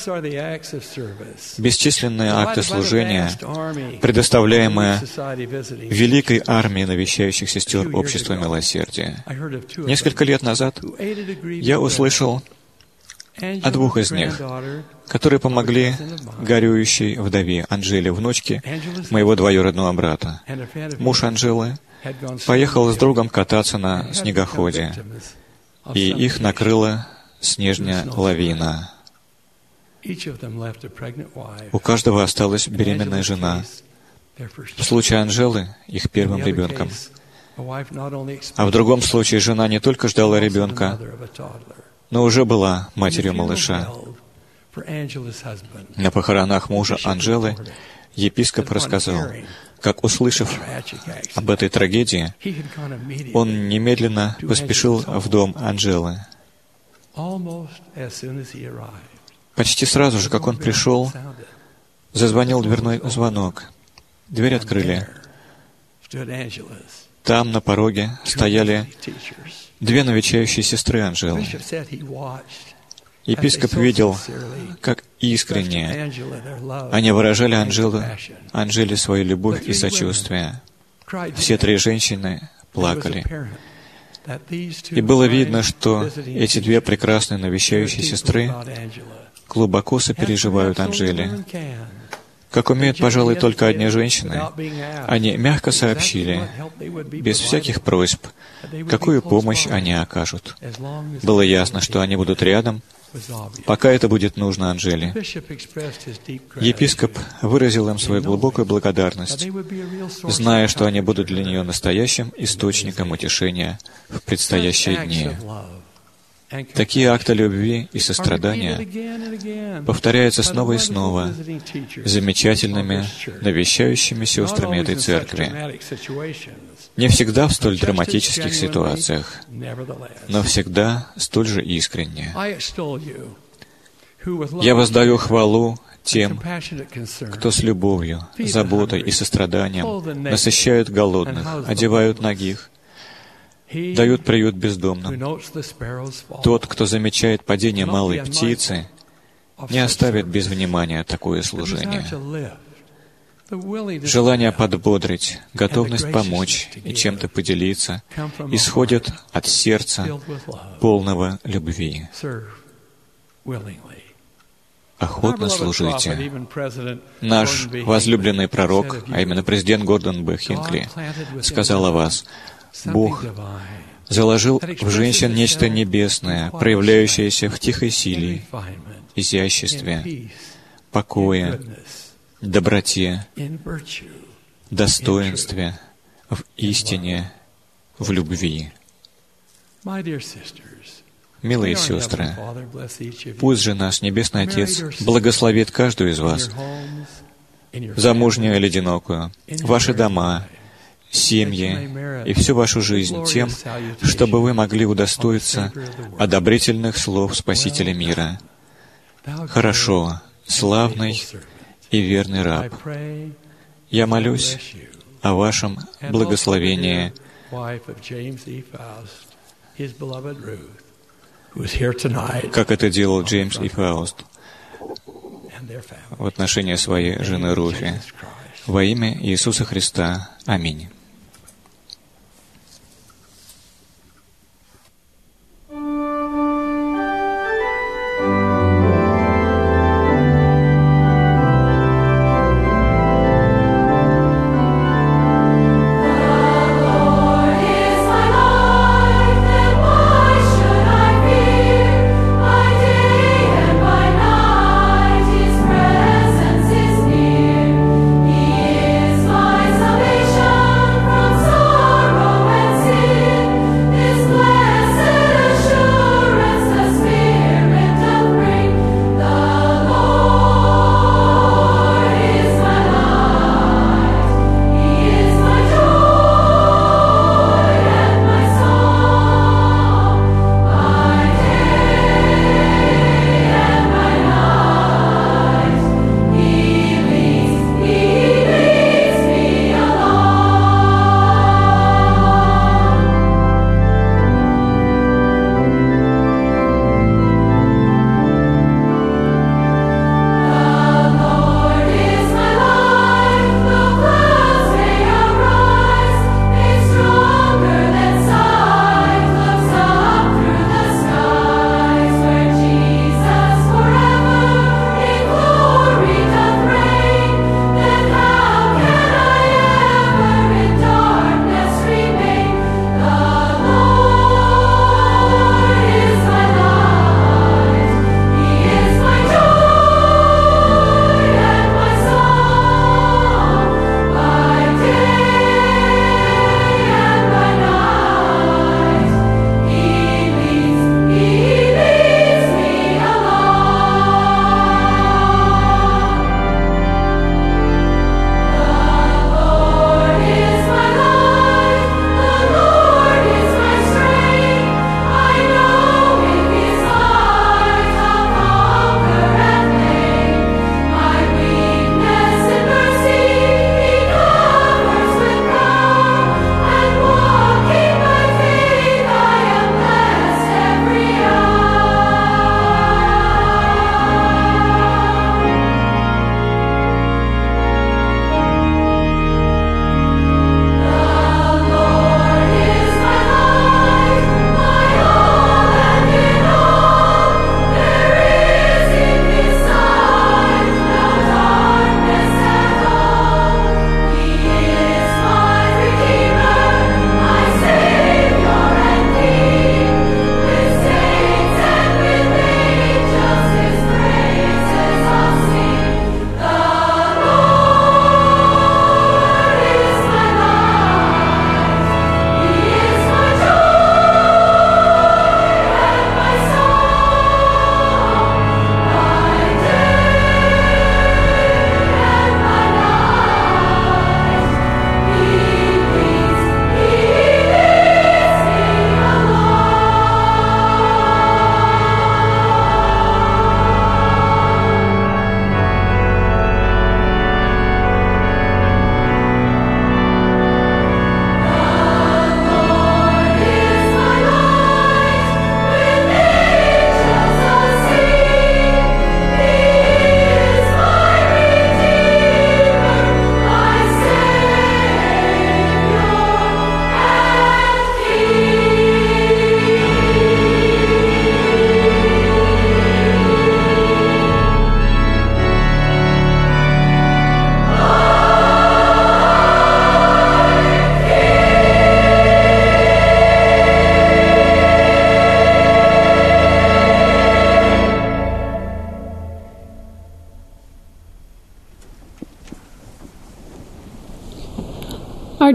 Бесчисленные акты служения, предоставляемые великой армией навещающих сестер Общества Милосердия. Несколько лет назад я услышал о двух из них, которые помогли горюющей вдове Анжеле, внучке моего двоюродного брата. Муж Анжелы поехал с другом кататься на снегоходе, и их накрыла снежная лавина. У каждого осталась беременная жена. В случае Анжелы — их первым ребенком. А в другом случае жена не только ждала ребенка, но уже была матерью малыша. На похоронах мужа Анжелы епископ рассказал, как, услышав об этой трагедии, он немедленно поспешил в дом Анжелы. Почти сразу же, как он пришел, зазвонил дверной звонок. Дверь открыли. Там, на пороге, стояли две навещающие сестры Анжелы. Епископ видел, как искренне они выражали Анжелу, Анжеле свою любовь и сочувствие. Все три женщины плакали. И было видно, что эти две прекрасные навещающие сестры глубоко сопереживают Анжеле. как умеют, пожалуй, только одни женщины. Они мягко сообщили, без всяких просьб, какую помощь они окажут. Было ясно, что они будут рядом, пока это будет нужно Анжеле. Епископ выразил им свою глубокую благодарность, зная, что они будут для нее настоящим источником утешения в предстоящие дни. Такие акты любви и сострадания повторяются снова и снова замечательными, навещающими сестрами этой церкви. Не всегда в столь драматических ситуациях, но всегда столь же искренне. Я воздаю хвалу тем, кто с любовью, заботой и состраданием насыщают голодных, одевают нагих, дают приют бездомным. Тот, кто замечает падение малой птицы, не оставит без внимания такое служение. Желание подбодрить, готовность помочь и чем-то поделиться исходят от сердца, полного любви. Охотно служите. Наш возлюбленный пророк, а именно президент Гордон Б. Хинкли, сказал о вас: Бог заложил в женщин нечто небесное, проявляющееся в тихой силе, изяществе, покое, доброте, достоинстве, в истине, в любви. Милые сестры, пусть же наш Небесный Отец благословит каждую из вас, замужнюю или одинокую, ваши дома, семьи и всю вашу жизнь тем, чтобы вы могли удостоиться одобрительных слов Спасителя мира. Хорошо, славный и верный раб, я молюсь о вашем благословении, как это делал Джеймс и Фауст в отношении своей жены Руфи. Во имя Иисуса Христа. Аминь. He is my salvation.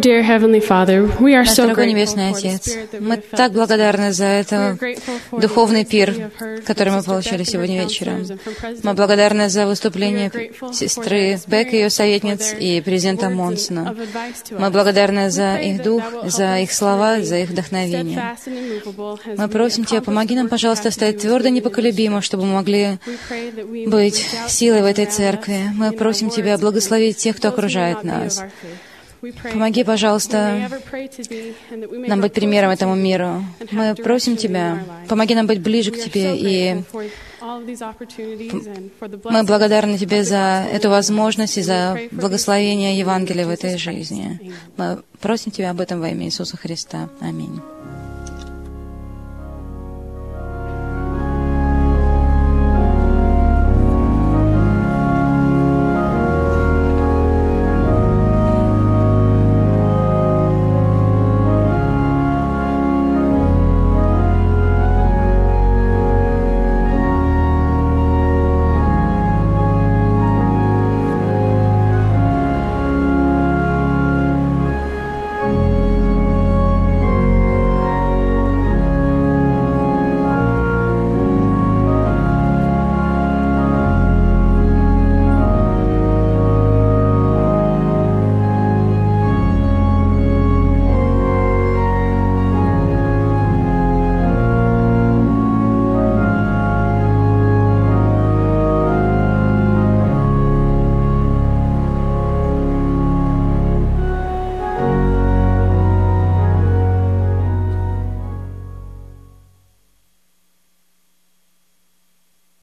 dear Heavenly Father, we are Наш so дорогой grateful Небесный for the Отец, Spirit that мы we have так felt. благодарны за We are это grateful for духовный the пир, words that we have heard который from мы Sister получили Beck and her сегодня вечером. counselors and from President Мы благодарны за We are выступление grateful for сестры their Бек и ее experience, советниц for и their президента words Монсона. of advice to Мы us. благодарны We за pray их that дух, that will help за us их слова, to за их remain вдохновение. steadfast and immovable as Мы we просим Тебя, accomplish помоги the нам, work we пожалуйста, have to стоять do as твердо и women in this непоколебимо, church. чтобы мы могли We pray that we would быть reach out to силой в those этой around us церкви. Мы in our просим Тебя words благословить and тех, кто those who may окружает not be of нас. our faith. We pray Помоги, that we пожалуйста, may ever pray to Thee and that we may нам grow быть примером closer to этому Thee миру. and Мы have просим direction in Тебя, our lives. помоги нам быть ближе к We are Тебе, so и grateful for all of these opportunities and for the мы blessings благодарны Тебе of the за gospel эту in our возможность и lives. And за we pray for these благословение things in the name of Евангелия в Jesus этой Christ. жизни. Amen. Мы просим Тебя об этом во имя Иисуса Христа. Аминь.